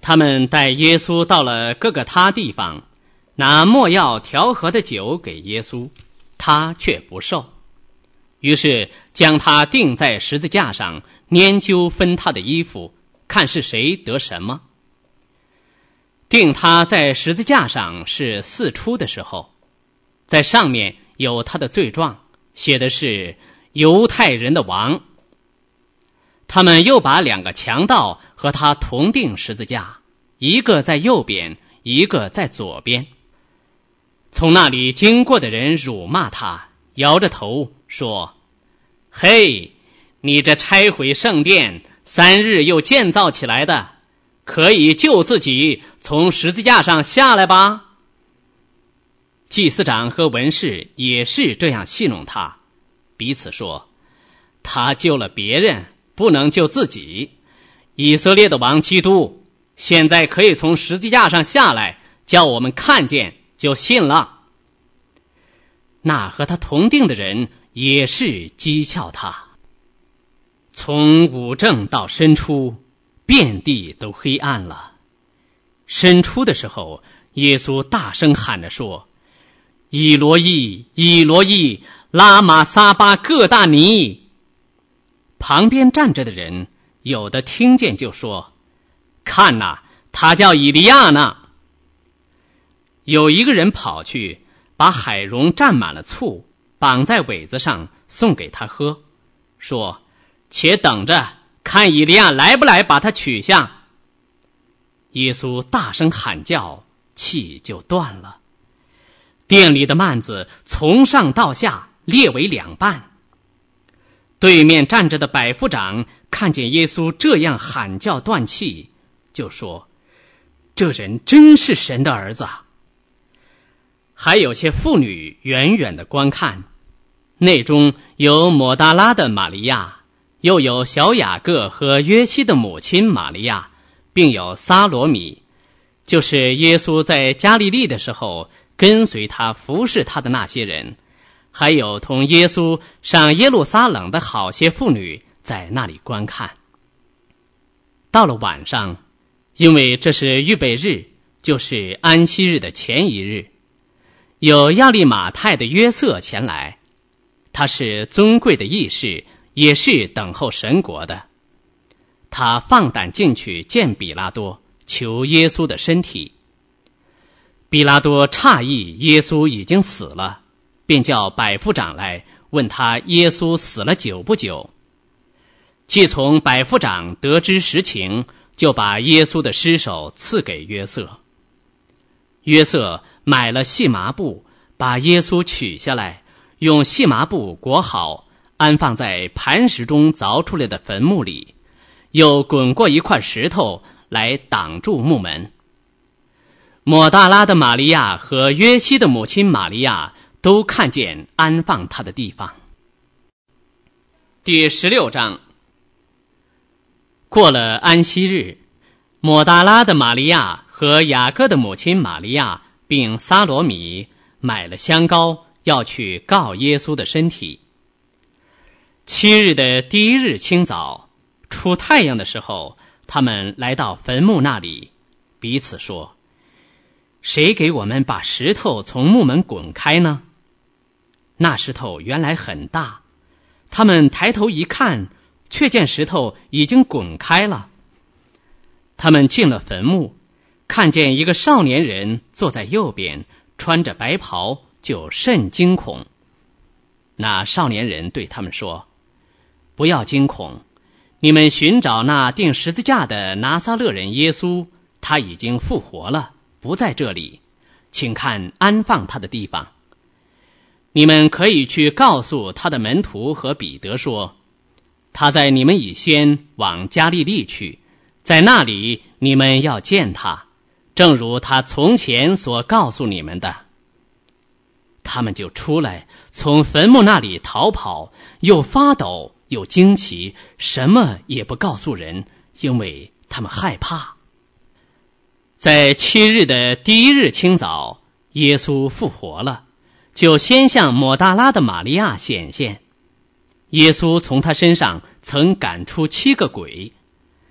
他们带耶稣到了各个他地方，拿没药调和的酒给耶稣，他却不受。于是将他钉在十字架上，拈阄分他的衣服，看是谁得什么。钉他在十字架上是巳初的时候，在上面有他的罪状，写的是犹太人的王。他们又把2个强盗和他同钉十字架，一个在右边，一个在左边。从那里经过的人辱骂他，摇着头说：嘿，你这拆毁圣殿3日又建造起来的，可以救自己从十字架上下来吧。祭司长和文士也是这样戏弄他，彼此说：他救了别人，不能救自己。以色列的王基督现在可以从十字架上下来，叫我们看见就信了。那和他同定的人也是讥诮他。从午正到申初，遍地都黑暗了。申初的时候，耶稣大声喊着说：以罗伊，以罗伊，拉玛撒巴各大尼。旁边站着的人有的听见就说：看哪，他叫以利亚呢。有一个人跑去把海蓉蘸满了醋，绑在苇子上送给他喝，说：且等着看以利亚来不来把他取下。耶稣大声喊叫，气就断了。店里的幔子从上到下裂为2半。对面站着的百夫长看见耶稣这样喊叫断气，就说：这人真是神的儿子。还有些妇女远远的观看，内中有抹大拉的玛利亚，又有小雅各和约西的母亲玛利亚，并有撒罗米，就是耶稣在加利利的时候跟随他服侍他的那些人，还有同耶稣上耶路撒冷的好些妇女在那里观看。到了晚上，因为这是预备日，就是安息日的前1日，有亚利马太的约瑟前来，他是尊贵的议士，也是等候神国的。他放胆进去见比拉多，求耶稣的身体。比拉多诧异耶稣已经死了，便叫百夫长来问他耶稣死了久不久。既从百夫长得知实情，就把耶稣的尸首赐给约瑟。约瑟买了细麻布，把耶稣取下来，用细麻布裹好，安放在磐石中凿出来的坟墓里，又滚过一块石头来挡住墓门。抹大拉的玛利亚和约西的母亲玛利亚都看见安放他的地方。第16章。过了安息日，抹大拉的玛利亚和雅各的母亲玛利亚并撒罗米买了香膏，要去告耶稣的身体。7日的第1日清早，出太阳的时候，他们来到坟墓那里，彼此说：谁给我们把石头从墓门滚开呢？那石头原来很大，他们抬头一看，却见石头已经滚开了。他们进了坟墓，看见一个少年人坐在右边，穿着白袍，就甚惊恐。那少年人对他们说：不要惊恐，你们寻找那钉十字架的拿撒勒人耶稣，他已经复活了，不在这里，请看安放他的地方。你们可以去告诉他的门徒和彼得说，他在你们以先往加利利去，在那里你们要见他，正如他从前所告诉你们的。他们就出来，从坟墓那里逃跑，又发抖又惊奇，什么也不告诉人，因为他们害怕。在7日的第1日清早，耶稣复活了，就先向抹大拉的玛利亚显现。耶稣从他身上曾赶出7个鬼。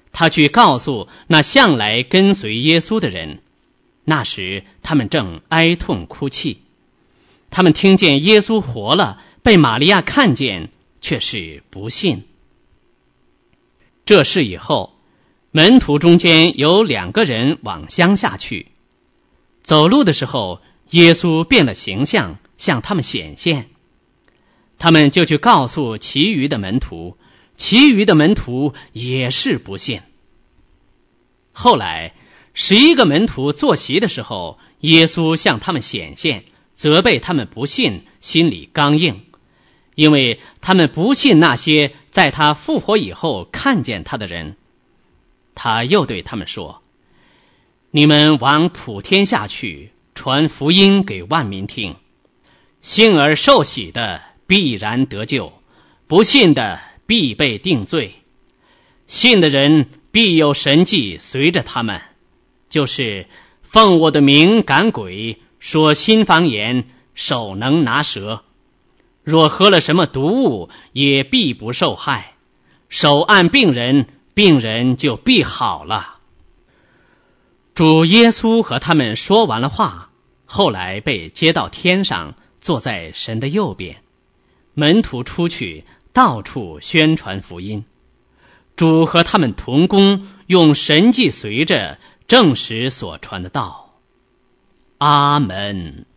他去告诉那向来跟随耶稣的人。那时他们正哀痛哭泣。他们听见耶稣活了，被玛利亚看见，却是不信。这事以后，门徒中间有2个人往乡下去，走路的时候，耶稣变了形象，向他们显现。他们就去告诉其余的门徒，其余的门徒也是不信。后来11个门徒坐席的时候，耶稣向他们显现，责备他们不信，心里刚硬，因为他们不信那些在他复活以后看见他的人。他又对他们说：你们往普天下去，传福音给万民听。信而受洗的必然得救，不信的必被定罪。信的人必有神迹随着他们，就是奉我的名赶鬼，说新方言，手能拿蛇。若喝了什么毒物，也必不受害。手按病人，病人就必好了。主耶稣和他们说完了话，后来被接到天上，坐在神的右边。门徒出去，到处宣传福音。主和他们同工，用神迹随着证实所传的道。阿门。